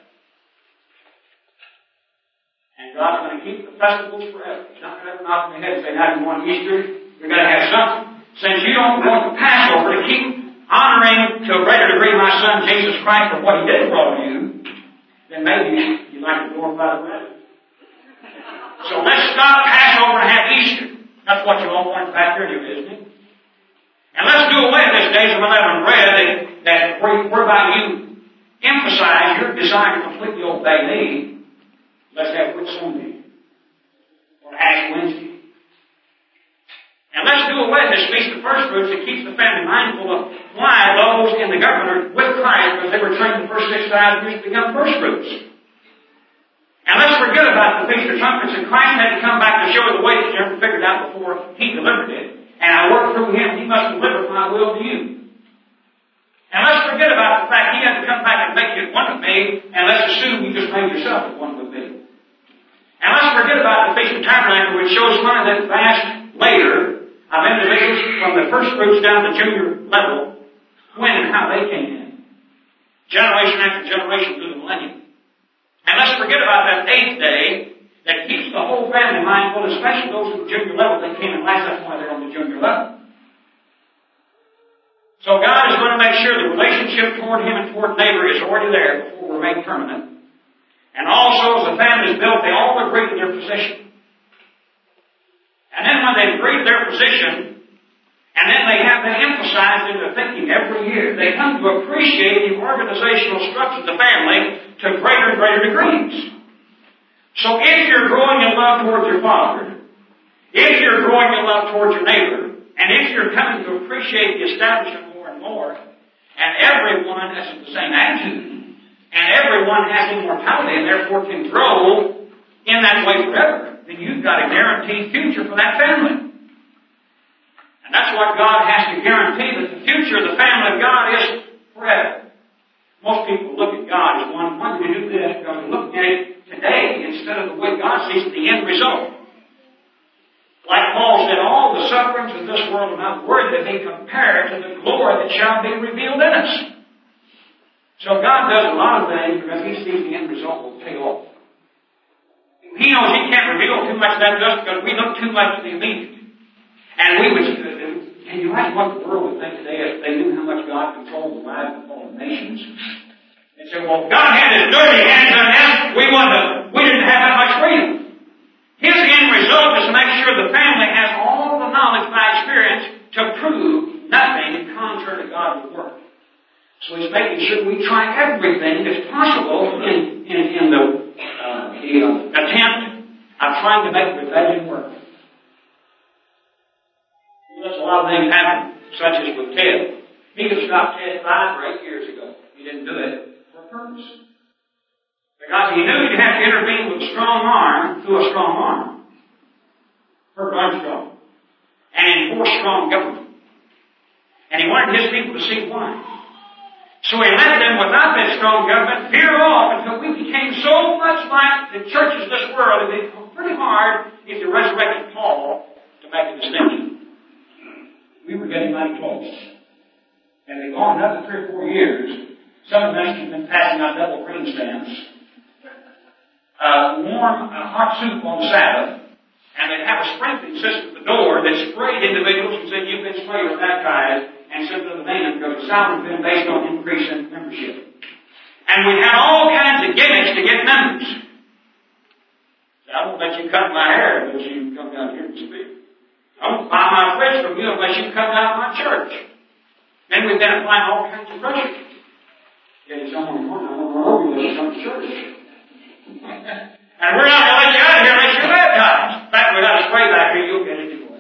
And God's going to keep the festivals forever. He's not going to ever knock on the head and say, now you want Easter? You've got to have something. Since you don't want the Passover to keep honoring to a greater degree my Son Jesus Christ for what He did for you, then maybe you'd like to glorify the bread. So let's stop Passover and have Easter. That's what you all want back there, isn't it? And let's do away with this days of unleavened bread that, that whereby you emphasize your desire to completely obey me, let's have Whit Sunday or Ash Wednesday. And let's do away with this Feast of First Fruits that keeps the family mindful of why those in the government are with Christ, because they were trained the first six thousand years to become first fruits. And let's forget about the Feast of Trumpets, and Christ had to come back to show the way that you never figured out before He delivered it. And I work through Him, He must deliver my will to you. And let's forget about the fact He had to come back and make you one with me, and let's assume you just made yourself at one with me. And let's forget about the Feast of Tabernacles, which shows one of that vast later of individuals from the first fruits down to junior level, when and how they came in. Generation after generation through the millennium. And let's forget about that eighth day that keeps the whole family mindful, especially those at the junior level that came in last. That's why they're on the junior level. So God is going to make sure the relationship toward Him and toward neighbor is already there before we're made permanent. And also, as the family is built, they all agree to their position. And then when they agree to their position, and then they have that emphasized in their thinking every year, they come to appreciate the organizational structure of the family to greater and greater degrees. So if you're growing in love towards your father, if you're growing in love towards your neighbor, and if you're coming to appreciate the establishment more and more, and everyone has the same attitude, and everyone has immortality and therefore can grow in that way forever, then you've got a guaranteed future for that family. And that's what God has to guarantee, that the future of the family of God is forever. Most people look at God as one, why did you do this? Because they're looking at it today instead of the way God sees the end result. Like Paul said, all the sufferings of this world are not worthy to be compared to the glory that shall be revealed in us. So God does a lot of things because He sees the end result will pay off. He knows He can't reveal too much of that to us because we look too much at the immediate. And we would, can you imagine what the world would think today if they knew how much God controlled the lives of all the nations? They say, well, God had His dirty hands on us. We wanted to, we didn't have that much freedom. His end result is to make sure the family has all the knowledge by experience to prove nothing contrary to God's work. So He's making sure we try everything that's possible in, in, in the, uh, the uh, attempt of trying to make rebellion work. There's a lot of things happen, such as with Ted. He could have stopped Ted five or eight years ago. He didn't do it for a purpose. Because He knew He'd have to intervene with a strong arm through a strong arm. Herbert Armstrong. And enforce strong government. And He wanted His people to see why. So He let them, without that strong government, veer off until we became so much like the churches of this world, it'd be pretty hard if you resurrected Paul to make a distinction. We were getting mighty close. And they've gone another three or four years. Some of the ministers have been passing out double green stamps. Uh, warm, uh, hot soup on the Sabbath. And they'd have a sprinkling system at the door that sprayed individuals and said, you've been sprayed or baptized, and sent to the man because the salary has been based on increase in membership. And we had all kinds of gimmicks to get members. So I won't let you cut my hair unless you come down here and speak. I won't buy my fridge from you unless you come out of my church. Then we've been applying all kinds of pressure. Getting someone going, I won't run over you unless you come to church. And we're not going to let you out of here unless you're baptized. In fact, we've got a spray back here, you'll get it anyway.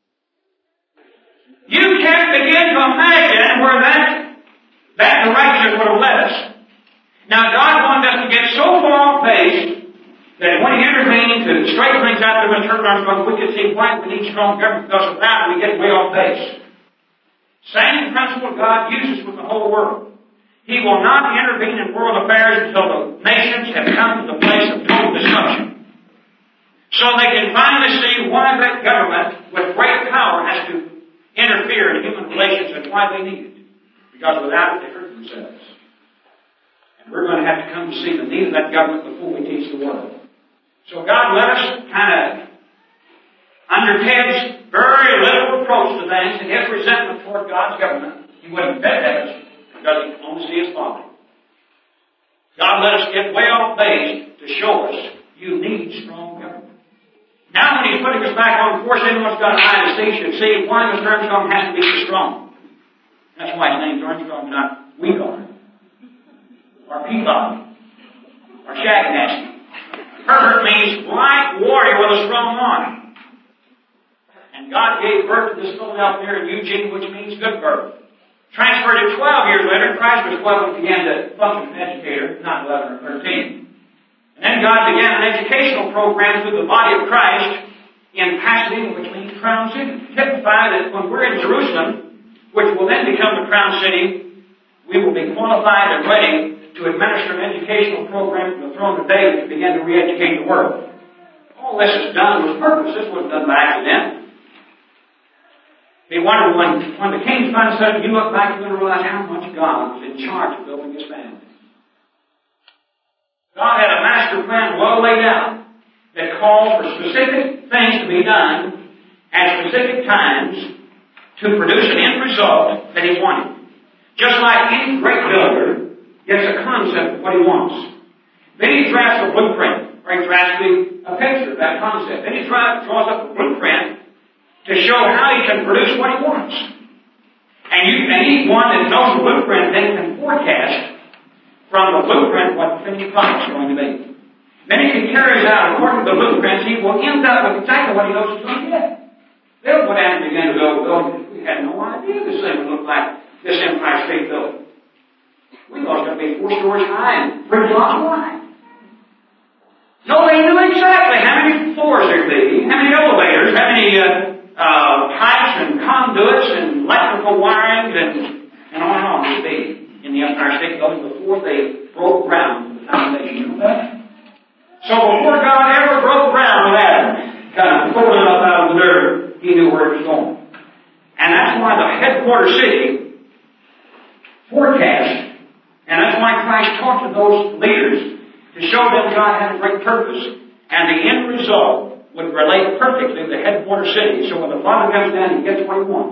You can't begin to imagine where that, that direction would have led us. Now, God wanted us to get so far off base that when He intervened to straighten things out there in Church Armstrong, we could see why we need strong government, because without it we get way off base. Same principle God uses with the whole world. He will not intervene in world affairs until the nations have come to the place of total destruction. So they can finally see why that government with great power has to interfere in human relations and why they need it. Because without it they hurt themselves. And we're going to have to come to see the need of that government before we teach the world. So God let us kind of, under Ted's very little approach to things and his resentment toward God's government, he wouldn't bet at us because he could only see his father. God let us get way off base to show us you need strong government. Now when He's putting us back on course, anyone's got an eye to see should see why Mister Armstrong has to be so strong. That's why his name's Armstrong, not Weak Arm. or Peabody, or Shagnasty. Herbert means light warrior with a strong arm. And God gave birth to this Philadelphia in Eugene, which means good birth. Transferred it twelve years later. Christ was twelve and began to function as an educator, not eleven or thirteen. And then God began an educational program through the body of Christ in Pasadena, which means Crown City. Typify that when we're in Jerusalem, which will then become the Crown City, we will be qualified and ready to administer an educational program from the throne of David to begin to re-educate the world. All this is done with purpose. This wasn't done by accident. They wondered when, when the king's finally said, you look back, you're going to realize how much God was in charge of building his family. God had a master plan well laid out that called for specific things to be done at specific times to produce an end result that he wanted. Just like any great builder gets a concept of what he wants. Then he drafts a blueprint, or he drafts a picture of that concept. Then he draws up a blueprint to show how he can produce what he wants. And you, and each one that knows the blueprint then can forecast from the blueprint what the finished product is going to be. Then if he carries out according to the blueprints, he will end up with exactly what he knows he's going to get. They'll go down and begin to build a building. We had no idea this thing would look like this Empire State Building. We thought it was going to be four stories high and three blocks wide. Nobody knew exactly how many floors there'd be, how many elevators, how many uh, Uh, pipes and conduits and electrical wiring and, and on and on would be in the Empire State Building before they broke ground to the foundation. You know that? So before God ever broke ground with Adam, kind of pulled it up out of the dirt, he knew where it was going. And that's why the headquarters city forecast, and that's why Christ talked to those leaders to show them God had a great purpose, and the end result would relate perfectly to the headquarters city. So when the Father comes down, he gets what he wants.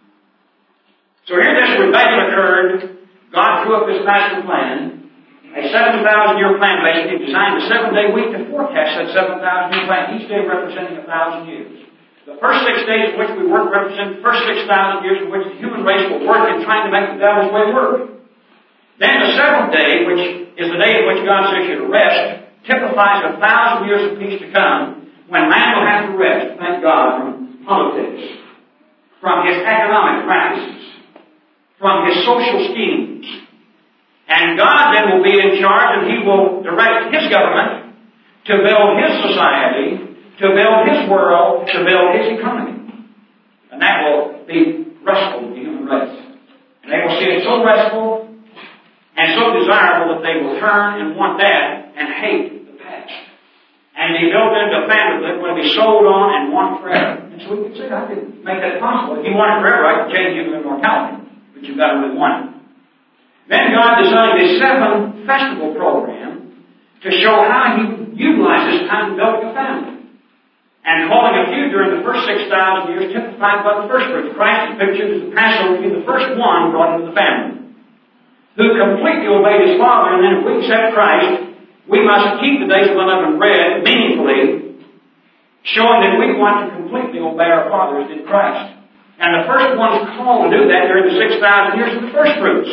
So here this rebellion occurred. God drew up this master plan. A seven thousand year plan, basically designed a seven day week to forecast that seven thousand year plan, each day representing a thousand years. The first six days in which we work represent the first six thousand years in which the human race will work in trying to make the devil's way work. Then the seventh day, which is the day in which God says you're to rest, typifies a thousand years of peace to come, when man will have to rest, thank God, from politics, from his economic practices, from his social schemes. And God then will be in charge and he will direct his government to build his society, to build his world, to build his economy. And that will be restful to the human race. And they will see it so restful and so desirable that they will turn and want that and hate the past. And be built into a family that will be sold on and won forever. And so we can say, I can make that possible. If you want it forever, I can change you to immortality. But you've got to really want it. Then God designed a seven festival program to show how he would utilize this time to build a family. And calling a few during the first six thousand years typified by the first fruits. Christ is pictured as the Passover being the first one brought into the family, who completely obeyed his Father. And then if we accept Christ, we must keep the days of unleavened bread meaningfully, showing that we want to completely obey our Father as did Christ. And the first ones called to do that during the six thousand years of the first fruits.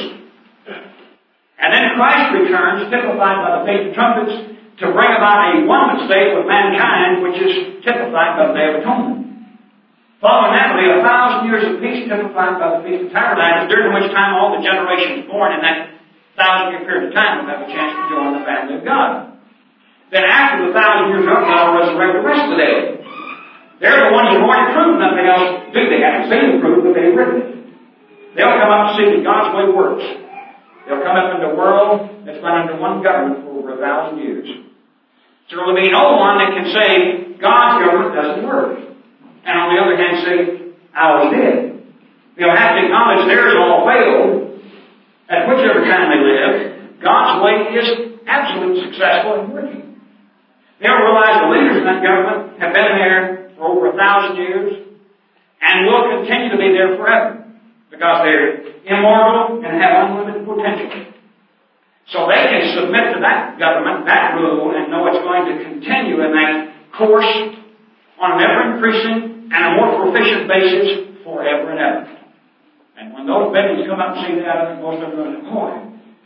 And then Christ returns, typified by the Feast of Trumpets, to bring about a oneness state with mankind, which is typified by the Day of Atonement. Following that will be a thousand years of peace, typified by the Feast of Tabernacles, during which time all the generations born in that thousand year period of time will have a chance to join the family of God. Then after the thousand years are up, God will resurrect the rest of the dead. They're the ones who have already proved nothing else do. They haven't seen the proof, but they've written it. They'll come up to see that God's way works. They'll come up into a world that's been under one government for over a thousand years. So there will be no one that can say God's government doesn't work. And on the other hand say, ours did. They'll have to acknowledge theirs all failed. At whichever time they live, God's way is absolutely successful and working. They'll realize the leaders in that government have been there for over a thousand years and will continue to be there forever because they're immortal and have unlimited potential. So they can submit to that government, that rule, and know it's going to continue in that course on an ever-increasing and a more proficient basis forever and ever. And when those babies come up and see that, I think most of them are going, boy,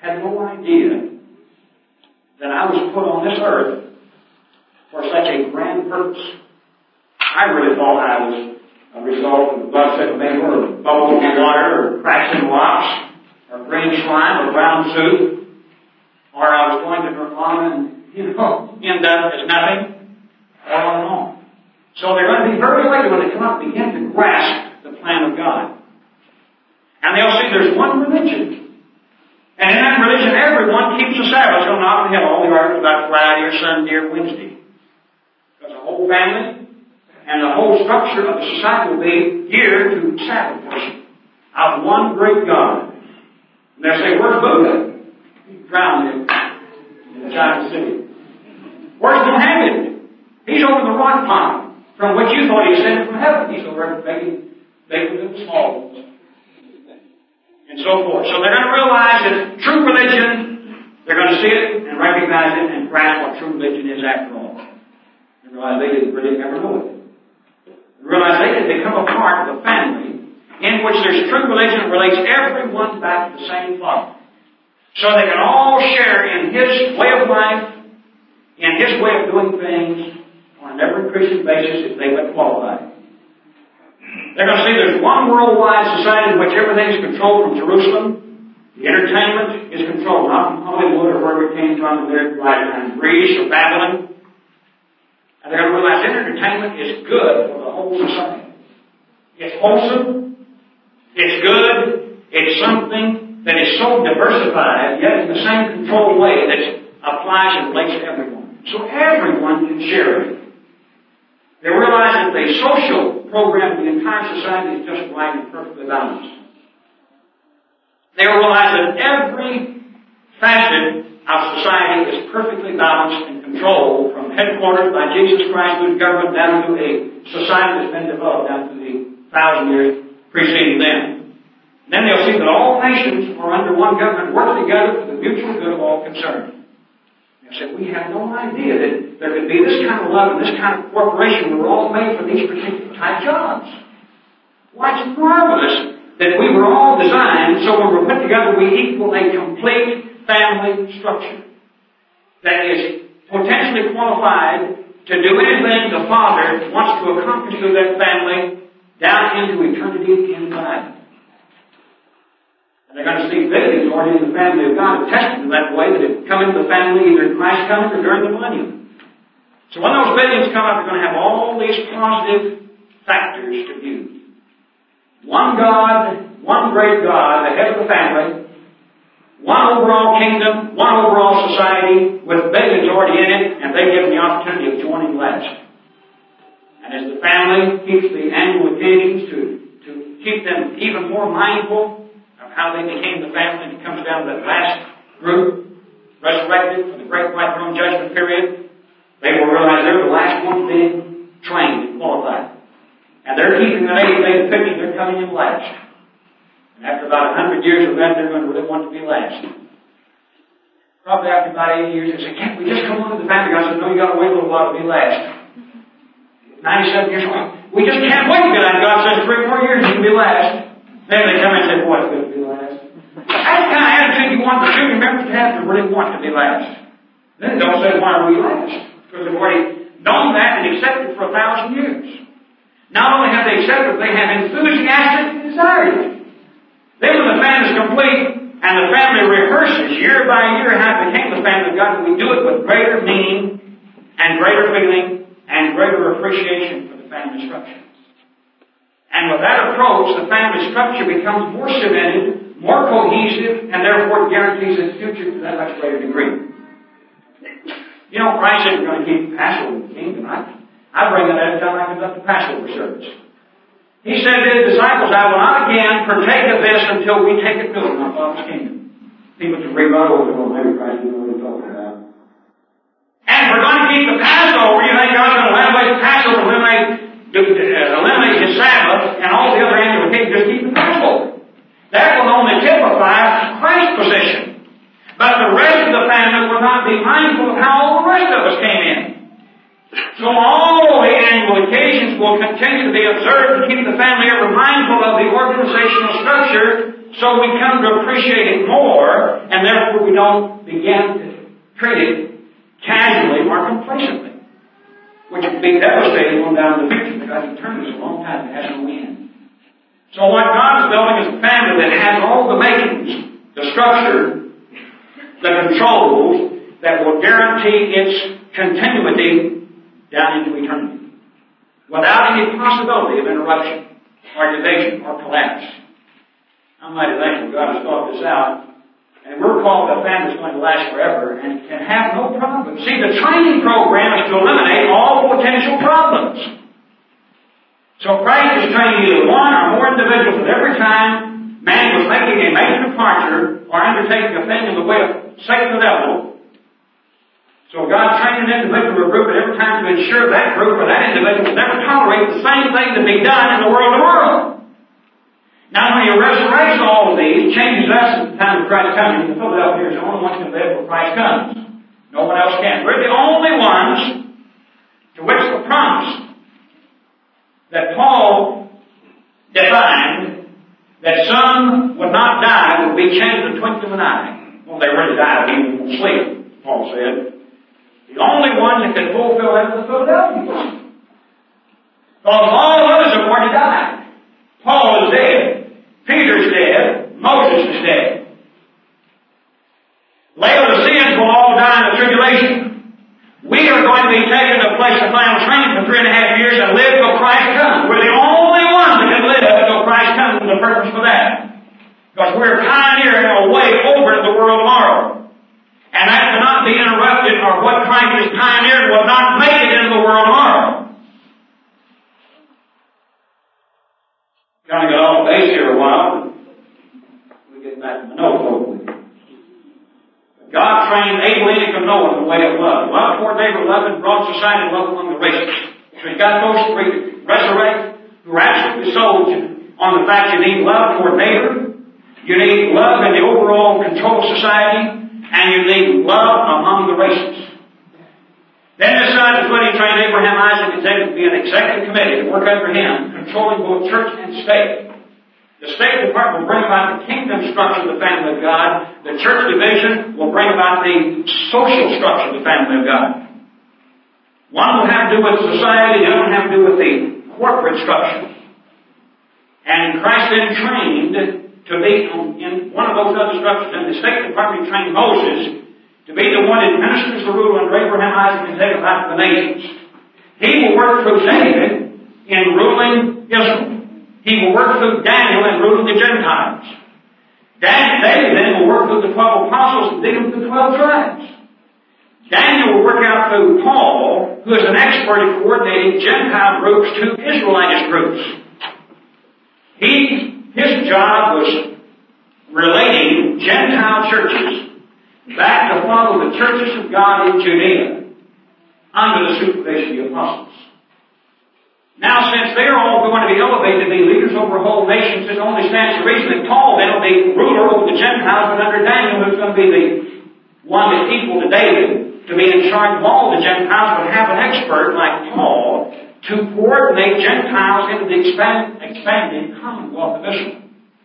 had no idea that I was put on this earth for such a grand purpose. I really thought I was a result of blood sugar vapor, or bubbles in water, or cracks in rocks, or green slime, or brown soup, or I was going to Nirvana and, you know, end up as nothing, all in all. So they're going to be very elated when they come up and begin to grasp the plan of God. And they'll see there's one religion. And in that religion, everyone keeps the Sabbath. So not in hell, all the arguments about Friday or Sunday or Wednesday. Because the whole family and the whole structure of the society will be geared to Sabbath worship of one great God. And they'll say, where's Buddha? He's drowned in, in the giant city. Where's Muhammad? He's over the rock pond from which you thought he ascended from heaven. He's over making baking little small ones. And so forth. So they're going to realize that true religion, they're going to see it and recognize it and grasp what true religion is after all. They realize they didn't really ever know it. They realize they had become a part of a family in which there's true religion that relates everyone back to the same Father. So they can all share in His way of life, in His way of doing things, on every Christian basis if they would qualify. They're going to see there's one worldwide society in which everything is controlled from Jerusalem. The entertainment is controlled, not from Hollywood or wherever it came from in their lifetime, Greece or Babylon. And they're going to realize entertainment is good for the whole society. It's wholesome. It's good. It's something that is so diversified, yet in the same controlled way that applies and relates to everyone. So everyone can share it. They realize that the social program of the entire society is just right and perfectly balanced. They realize that every facet of society is perfectly balanced and controlled from headquarters by Jesus Christ through the government down to a society that's been developed down to the thousand years preceding them. And then they'll see that all nations are under one government, work together for the mutual good of all concerned. They said, we had no idea that there could be this kind of love and this kind of cooperation. We were all made for these particular type jobs. Why, it's marvelous that we were all designed so when we're put together we equal a complete family structure that is potentially qualified to do anything the Father wants to accomplish through that family down into eternity inside. And they're going to see billions already in the family of God attested in that way that have come into the family either in Christ's coming or during the millennium. So when those billions come up, they're going to have all these positive factors to view. One God, one great God, the head of the family, one overall kingdom, one overall society with billions already in it, and they give them the opportunity of joining last. And as the family keeps the annual occasions to, to keep them even more mindful of how they became the family, and it comes down to that last group, resurrected for the great white throne judgment period, they will realize they're the last ones being trained and qualified. And they're keeping the eighty-day picture, they're coming in last. And after about a hundred years of that, they're going to really want to be last. Probably after about eighty years, they say, can't we just come on to the family? God said, no, you got to wait a little while to be last. ninety-seven years old, we just can't wait to get out. God says, three more years, you can be last. Then they come in and say, boy, it's good to be last. That's the kind of attitude you want the children members to have to really want to be last. Then don't say, why are we last? Because they've already known that and accepted it for a thousand years. Not only have they accepted it, they have enthusiastic desires. Then when the family is complete and the family rehearses year by year how it became the family of God, we do it with greater meaning and greater feeling and greater appreciation for the family structure. And with that approach, the family structure becomes more cemented, more cohesive, and therefore guarantees its future to that much greater degree. You know, Christ said we're going to keep Passover in the kingdom. I, I bring that every time I conduct the Passover service. He said to his disciples, I will not again partake of this until we take it to him in our Father's kingdom. People can read right over them, maybe Christ didn't know what he's talking about. And if we're going to keep the Passover, you think God's going to eliminate the Passover, eliminate, eliminate his Sabbath, and all the other annual occasions, just keep the Passover. That will only typify Christ's position. But the rest of the family will not be mindful of how all the rest of us came in. So all the annual annual occasions will continue to be observed to keep the family ever mindful of the organizational structure so we come to appreciate it more, and therefore we don't begin to treat it casually or complacently, which would be devastating on down the future because eternity is a long time and has no end. So what God is building is a family that has all the makings, the structure, the controls that will guarantee its continuity down into eternity without any possibility of interruption or division or collapse. I'm mighty thankful God has thought this out. And we're called a family that's going to last forever and can have no problem. See, the training program is to eliminate all potential problems. So Christ is training either one or more individuals at every time man was making a major departure or undertaking a thing in the way of Satan the devil. So God trained an individual or group at every time to ensure that group or that individual will never tolerate the same thing to be done in the world of the world. Now, when He resurrects all of these, changes us at the time of Christ's coming. The Philadelphia is the only one who can live when Christ comes. No one else can. We're the only ones to which the promise that Paul defined that some would not die would be changed in the twinkling of an eye. Well, they already died even from sleep, Paul said. The only one that can fulfill that is the Philadelphians. Because all others have already died. Paul is dead. Peter's dead. Moses is dead. Laodiceans will all die in the tribulation. We are going to be taken to a place of final training for three and a half years and live till Christ comes. We're the only ones that can live until Christ comes with a purpose for that. Because we're pioneering a way over to the world tomorrow. And that cannot be interrupted, or what Christ has pioneered will not make it into the world tomorrow. Kind of got off base here a while. We'll get back to the note, hopefully. God trained Abel, Enoch, and Noah in the way of love. Love toward neighbor, love and broad society, love among the races. So He's got those three. Resurrect, who are absolutely sold on the fact you need love toward neighbor, you need love in the overall control of society, and you need love among the races. Then decided when He trained Abraham, Isaac, and Jacob to be an executive committee to work under him, controlling both church and state. The State Department will bring about the kingdom structure of the family of God. The church division will bring about the social structure of the family of God. One will have to do with society, the other will have to do with the corporate structure. And Christ then trained to be in one of those other structures. In the State Department, He trained Moses to be the one that administers the rule under Abraham, Isaac, and Jacob out of the nations. He will work through David in ruling Israel. He will work through Daniel in ruling the Gentiles. David then will work through the twelve apostles and deal with the twelve tribes. Daniel will work out through Paul, who is an expert in coordinating Gentile groups to Israelite groups. He, his job was relating Gentile churches back to follow the churches of God in Judea under the supervision of the apostles. Now, since they're all going to be elevated to be leaders over whole nations, it only stands to reason that Paul then will be ruler over the Gentiles, but under Daniel, who's going to be the one that's equal to David, to be in charge of all the Gentiles, but have an expert like Paul to coordinate Gentiles into the expand, expanding commonwealth of Israel.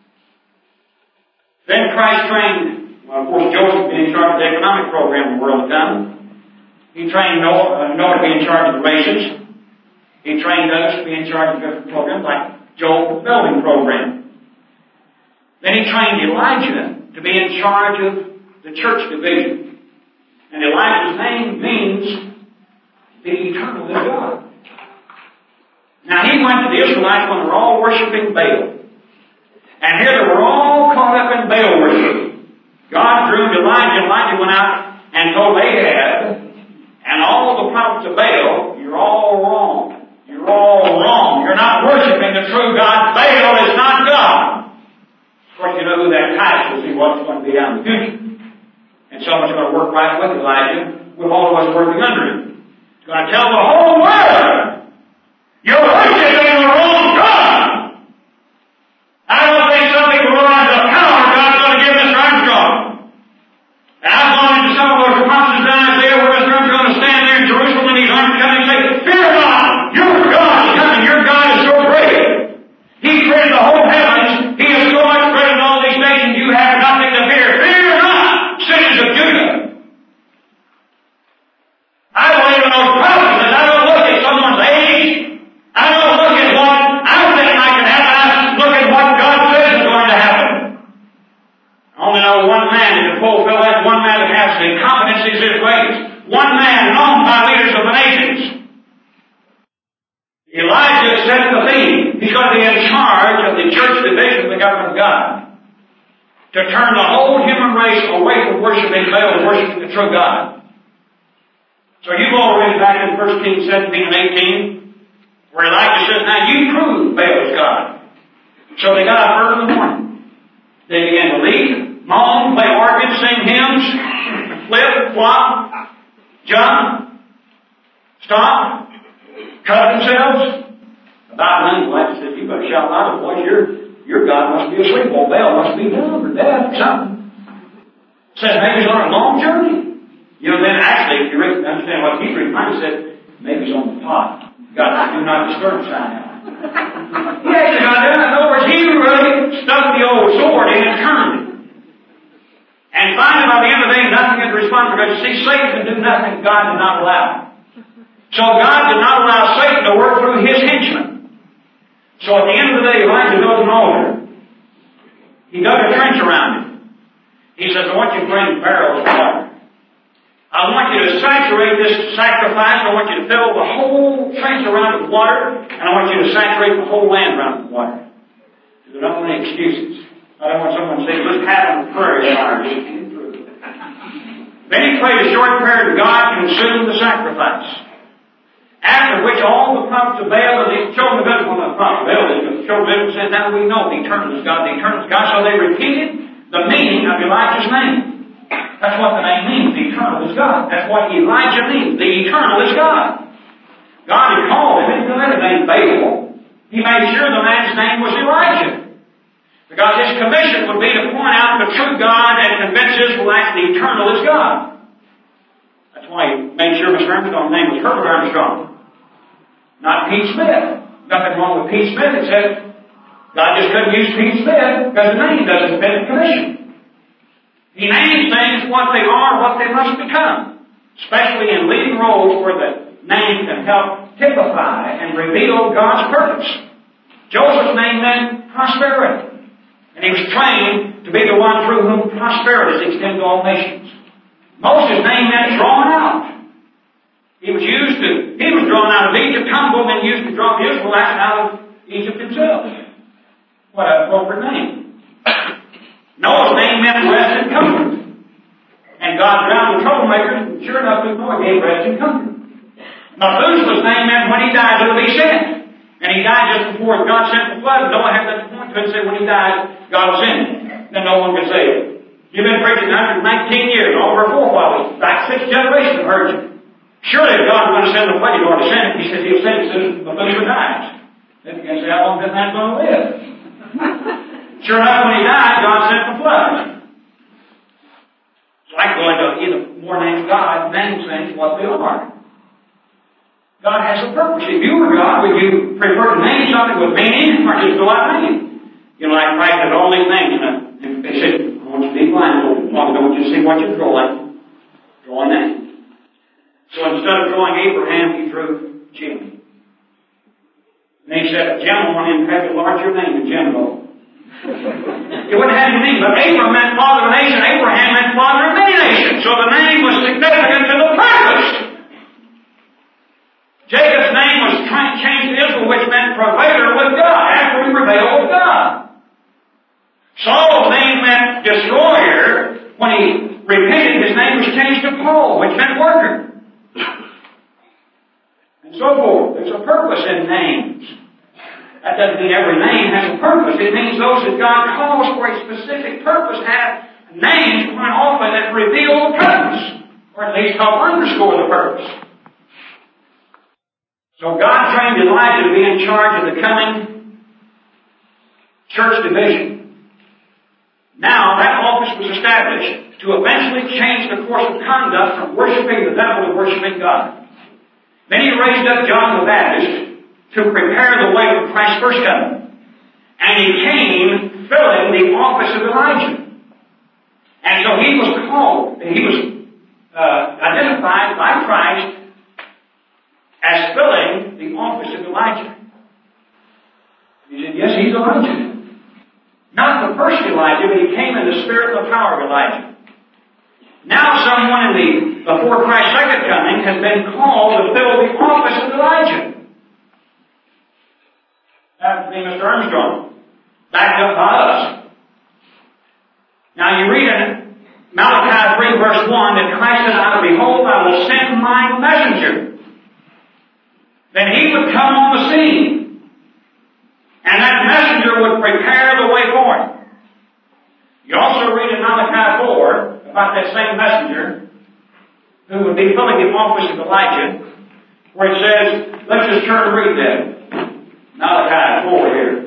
Then Christ trained. Well, of course, Joseph being in charge of the economic program in the world to come. He trained Noah, uh, Noah to be in charge of the races. He trained others to be in charge of different programs, like Joel, the building program. Then he trained Elijah to be in charge of the church division. And Elijah's name means the eternal God. Now, he went to the Israelites when they were all worshiping Baal. And here they were all caught up in Baal worship. God drew Elijah. Elijah went out and told Ahab and all the prophets of Baal, you're all wrong. You're all wrong. You're not worshiping the true God. Baal is not God. Of course, you know who that Titus is. See what's going to be down in the future. And someone's going to work right with Elijah, with all of us working under him. He's going to tell the whole world, you're worshiping the wrong God. I don't think some people realize the power God's going to give Mister Armstrong. And I've gone into some of those prophets down there where Mister Armstrong's going to stand there in Jerusalem and these arms coming and say, fear God, you're God. to turn the whole human race away from worshiping Baal and worshiping the true God. So you've all read back in First Kings seventeen and eighteen, where Elijah says, now you prove Baal is God. So they got up early in the morning. They began to lead, moan, play organ, sing hymns, flip, flop, jump, stop, cut themselves. About nine, Elijah says, you better shout louder, boys. Your, your God must be asleep. Or Baal must be dumb or deaf or something. Says maybe he's on a long journey. You know, then actually, if you really understand what Hebrew might have said, maybe he's on the pot. God, do not disturb sign out. He actually got that. In other words, he really stuck the old sword in and turned it. And finally, by the end of the day, nothing had responded because you see, Satan can do nothing God did not allow. So God did not allow Satan to work through his henchmen. So at the end of the day, Elijah built an altar. He dug a trench around it. He says, I want you to bring barrels of water. I want you to saturate this sacrifice. I want you to fill the whole trench around with water. And I want you to saturate the whole land around with water. Because I don't want any excuses. I don't want someone to say, let's have a prayer fire. Just get through. Then he prayed a short prayer and God consumed the sacrifice. After which all the prophets of Baal and the children of Israel, not the prophets of Baal, the children of Israel said, now we know the eternal is God, the eternal is God. So they repeated the meaning of Elijah's name. That's what the name means. The eternal is God. That's what Elijah means. The eternal is God. God had called him. He didn't let his name Baal. He made sure the man's name was Elijah. Because his commission would be to point out the true God and convince Israel that the eternal is God. That's why he made sure Mister Armstrong's name was Herbert Armstrong. Not Pete Smith. Nothing wrong with Pete Smith except God just couldn't use Pete Smith because the name doesn't fit the commission. He names things what they are, what they must become. Especially in leading roles where the name can help typify and reveal God's purpose. Joseph's name meant prosperity. And he was trained to be the one through whom prosperity is extended to all nations. Moses' name meant drawn out. He was used to, he was drawn out of Egypt, humbled, and used to draw the Israelites out of Egypt himself. What an appropriate name. Noah's name meant rest and comfort. And God drowned the troublemakers, and sure enough, Noah gave rest and comfort. Methuselah's name meant when he died, it'll be sent. And he died just before God sent the flood. Noah had that point to it and said when he died, God will send him. Then no one could say it. You've been preaching one hundred nineteen years, all of our forefathers, back six generations have heard you. Surely if God was going to send the flood, he'd already sent it. He said he'll send it as soon as Methuselah dies. Then you can say, how long is that man going to live? Sure enough, when he died, God sent the flood. It's like going to either more names God, name things what they are. God has a purpose. If you were God, would you prefer to name something with meaning or just go out name? You know, like Christ has all these names, and they said, I want you to be blindfolded. I want you to see what you're drawing. Draw a name. So instead of drawing Abraham, he drew Jim. And he said, Jim, I want him to have a larger name than Jim Lowe. It wouldn't have any meaning, but Abram meant father of a nation. Abraham meant father of many nations. So the name was significant to the purpose. Jacob's name was changed to Israel, which meant prevailor with God, after he prevailed with God. Saul's name meant destroyer. When he repented, his name was changed to Paul, which meant worker. And so forth. There's a purpose in names. That doesn't mean every name has a purpose. It means those that God calls for a specific purpose have names quite often that reveal the purpose, or at least help underscore the purpose. So God trained Elijah to be in charge of the coming church division. Now that office was established to eventually change the course of conduct from worshiping the devil to worshiping God. Then he raised up John the Baptist to prepare the way for Christ's first coming. And he came filling the office of Elijah. And so he was called, he was uh, identified by Christ as filling the office of Elijah. He said, yes, he's Elijah. Not the person Elijah, but he came in the spirit and the power of Elijah. Now someone in the, before Christ's second coming has been called to fill the office of Elijah. That would be Mister Armstrong. Backed up by us. then he would come on the scene. And that messenger would prepare the way for him. You also read in Malachi four about that same messenger who would be filling the office of Elijah, where it says, let's just turn and read that. Malachi four here.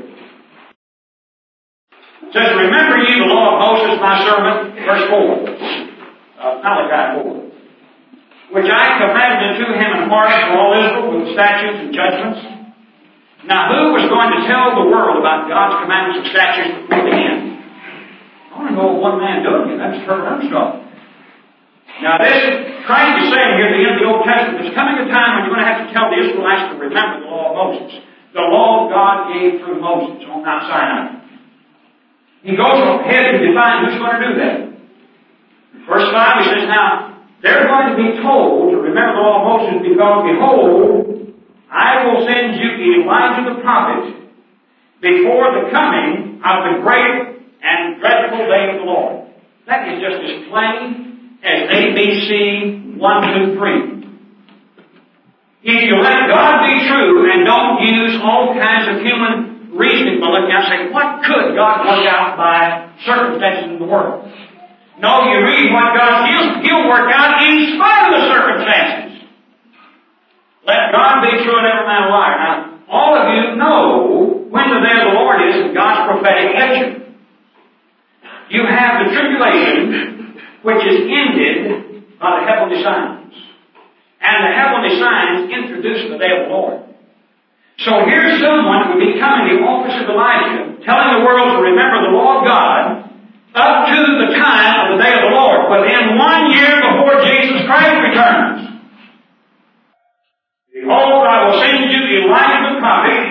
It says, remember ye the law of Moses my servant, verse four, of Malachi four, which I commanded unto him in heart for all Israel with statutes and judgments. Now who was going to tell the world about God's commandments and statutes before the end? I want to know of one man doing it. That's Herbert Armstrong. Now this is trying to say here at the end of the Old Testament, there's coming a time when you're going to have to tell the Israelites to remember the law of Moses. The law God gave through Moses on Mount Sinai. He goes ahead and defines who's going to do that. In verse five he says, now, they're going to be told to remember the law of Moses because, behold, I will send you Elijah the prophet before the coming of the great and dreadful day of the Lord. That is just as plain as A B C one, two, three. If you let God be true and don't use all kinds of human reasoning by looking out and saying, what could God work out by circumstances in the world? No, you read what God will. He'll work out in spite of the circumstances. Let God be true and every man a liar. Now, all of you know when the day of the Lord is in God's prophetic lecture. You have the tribulation, which is ended by the heavenly signs. And the heavenly signs introduce the day of the Lord. So here's someone who would be coming in the office of Elijah, telling the world to remember the law of God up to the time of the day of the Lord, within one year before Jesus Christ returns. Behold, I will send you Elijah the prophet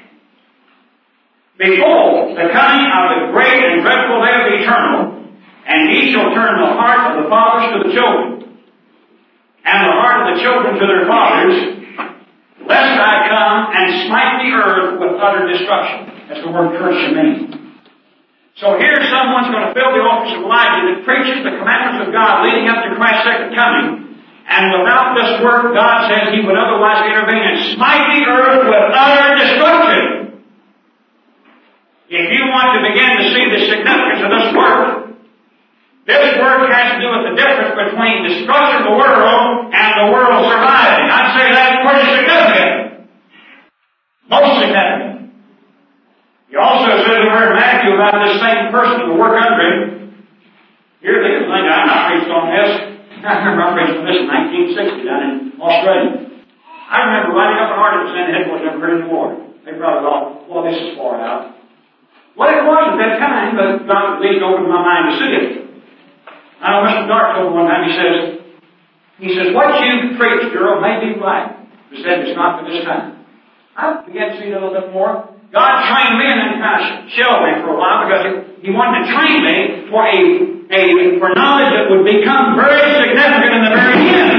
before the coming of the great and dreadful day of the eternal, and he shall turn the heart of the fathers to the children, and the heart of the children to their fathers, lest I come and smite the earth with utter destruction. That's the word curse should mean. So here someone's going to fill the office of Elijah that preaches the commandments of God leading up to Christ's second coming, and without this work, God says he would otherwise intervene and smite the earth with utter destruction. If you want to begin to see the significance of this work, this work has to do with the difference between destruction of the world and the world surviving. I'd say that's pretty significant. Most significant. He also says over in Matthew about this same person who worked under him. Here it is. I'm not preached on this. I remember I preached on this in nineteen sixty down in Australia. I remember writing up an article saying the headquarters never heard any more. They probably thought, well, this is far out. Well, it was at that time, but God at least opened my mind to see it. I know Mister Dark told me one time, he says, he says, what you preach, girl, may be right. He said, it's not for this time. I began to see it a little bit more. God trained me and then kind of shelled me for a while because he wanted to train me for a, a for knowledge that would become very significant in the very end.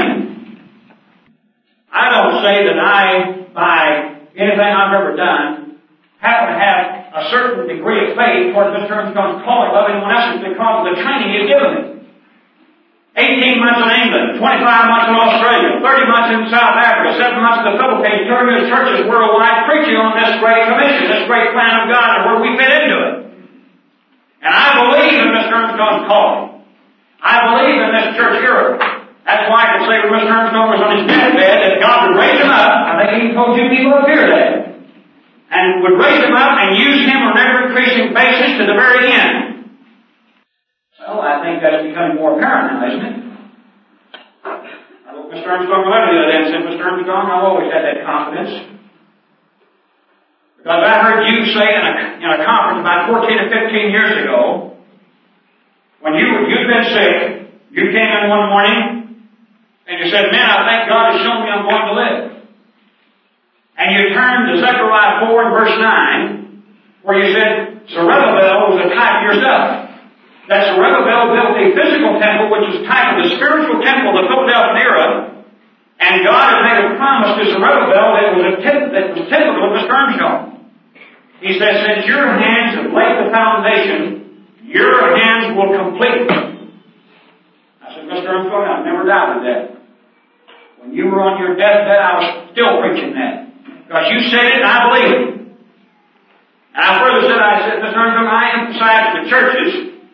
I don't say that I, by anything I've ever done, happen to have a certain degree of faith towards Mister Armstrong's calling of anyone else because of the training he's given me. eighteen months in England, twenty-five months in Australia, thirty months in South Africa, seven months in the Philippines, touring his churches worldwide, preaching on this great commission, this great plan of God, and where we fit into it. And I believe in Mister Armstrong's calling. I believe in this church Europe. That's why I can say when Mister Armstrong was on his deathbed that God would raise him up. I think he told you people up here that. And would raise him up and use him on an ever-increasing basis to the very end. Well, I think that's becoming more apparent now, isn't it? I wrote Mister Armstrong a letter the other day and said, Mister Armstrong, I've always had that confidence. Because I heard you say in a, in a conference about fourteen or fifteen years ago, when you, you'd been sick, you came in one morning, and you said, man, I think God has shown me I'm going to live. And you turned to Zechariah four and verse nine, where you said, Zerubbabel was a type of yourself. That Zerubbabel built a physical temple, which was a type of the spiritual temple of the Philadelphian era, and God had made a promise to Zerubbabel that was, a tip, that was typical of Mister Armstrong. He said, since your hands have laid the foundation, your hands will complete it. I said, Mister Armstrong, I've never doubted that. When you were on your deathbed, I was still preaching that. Because you said it and I believe it. And I further said, I said, Mister Armstrong, I emphasize to the churches,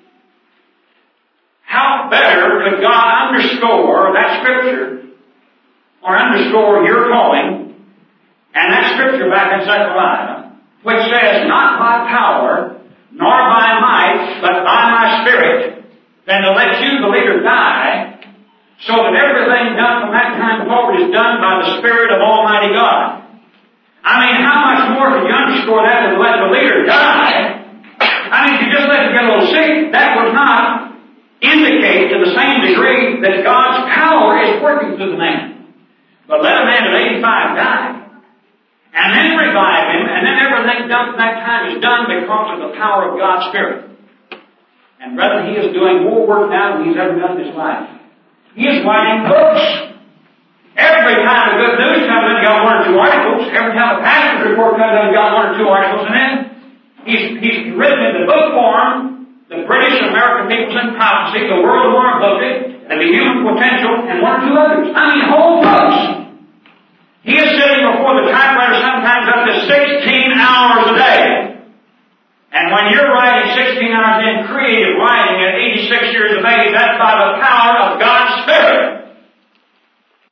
how better could God underscore that Scripture, or underscore your calling, and that Scripture back in Zechariah, which says, not by power, nor by might, but by my Spirit, than to let you, the leader, die, so that everything done from that time forward is done by the Spirit of Almighty God. I mean, how much more could you underscore that than let the leader die? I mean, if you just let him get a little sick, that would not indicate to the same degree that God's power is working through the man. But let a man at eighty-five die, and then revive him, and then everything done from that time is done because of the power of God's Spirit. And brethren, he is doing more work now than he's ever done in his life. He is writing books. Every time a good news comes in, he's got one or two articles. Every time a pastor's report comes in, he's got one or two articles. And then he's, he's written in the book form, the British and American Peoples in Prophecy, the World War Book, and the Human Potential, and one or two others. I mean, whole books. He is sitting before the typewriter sometimes up to sixteen hours a day. And when you're writing sixteen hours in creative writing at eighty-six years of age, that's by the power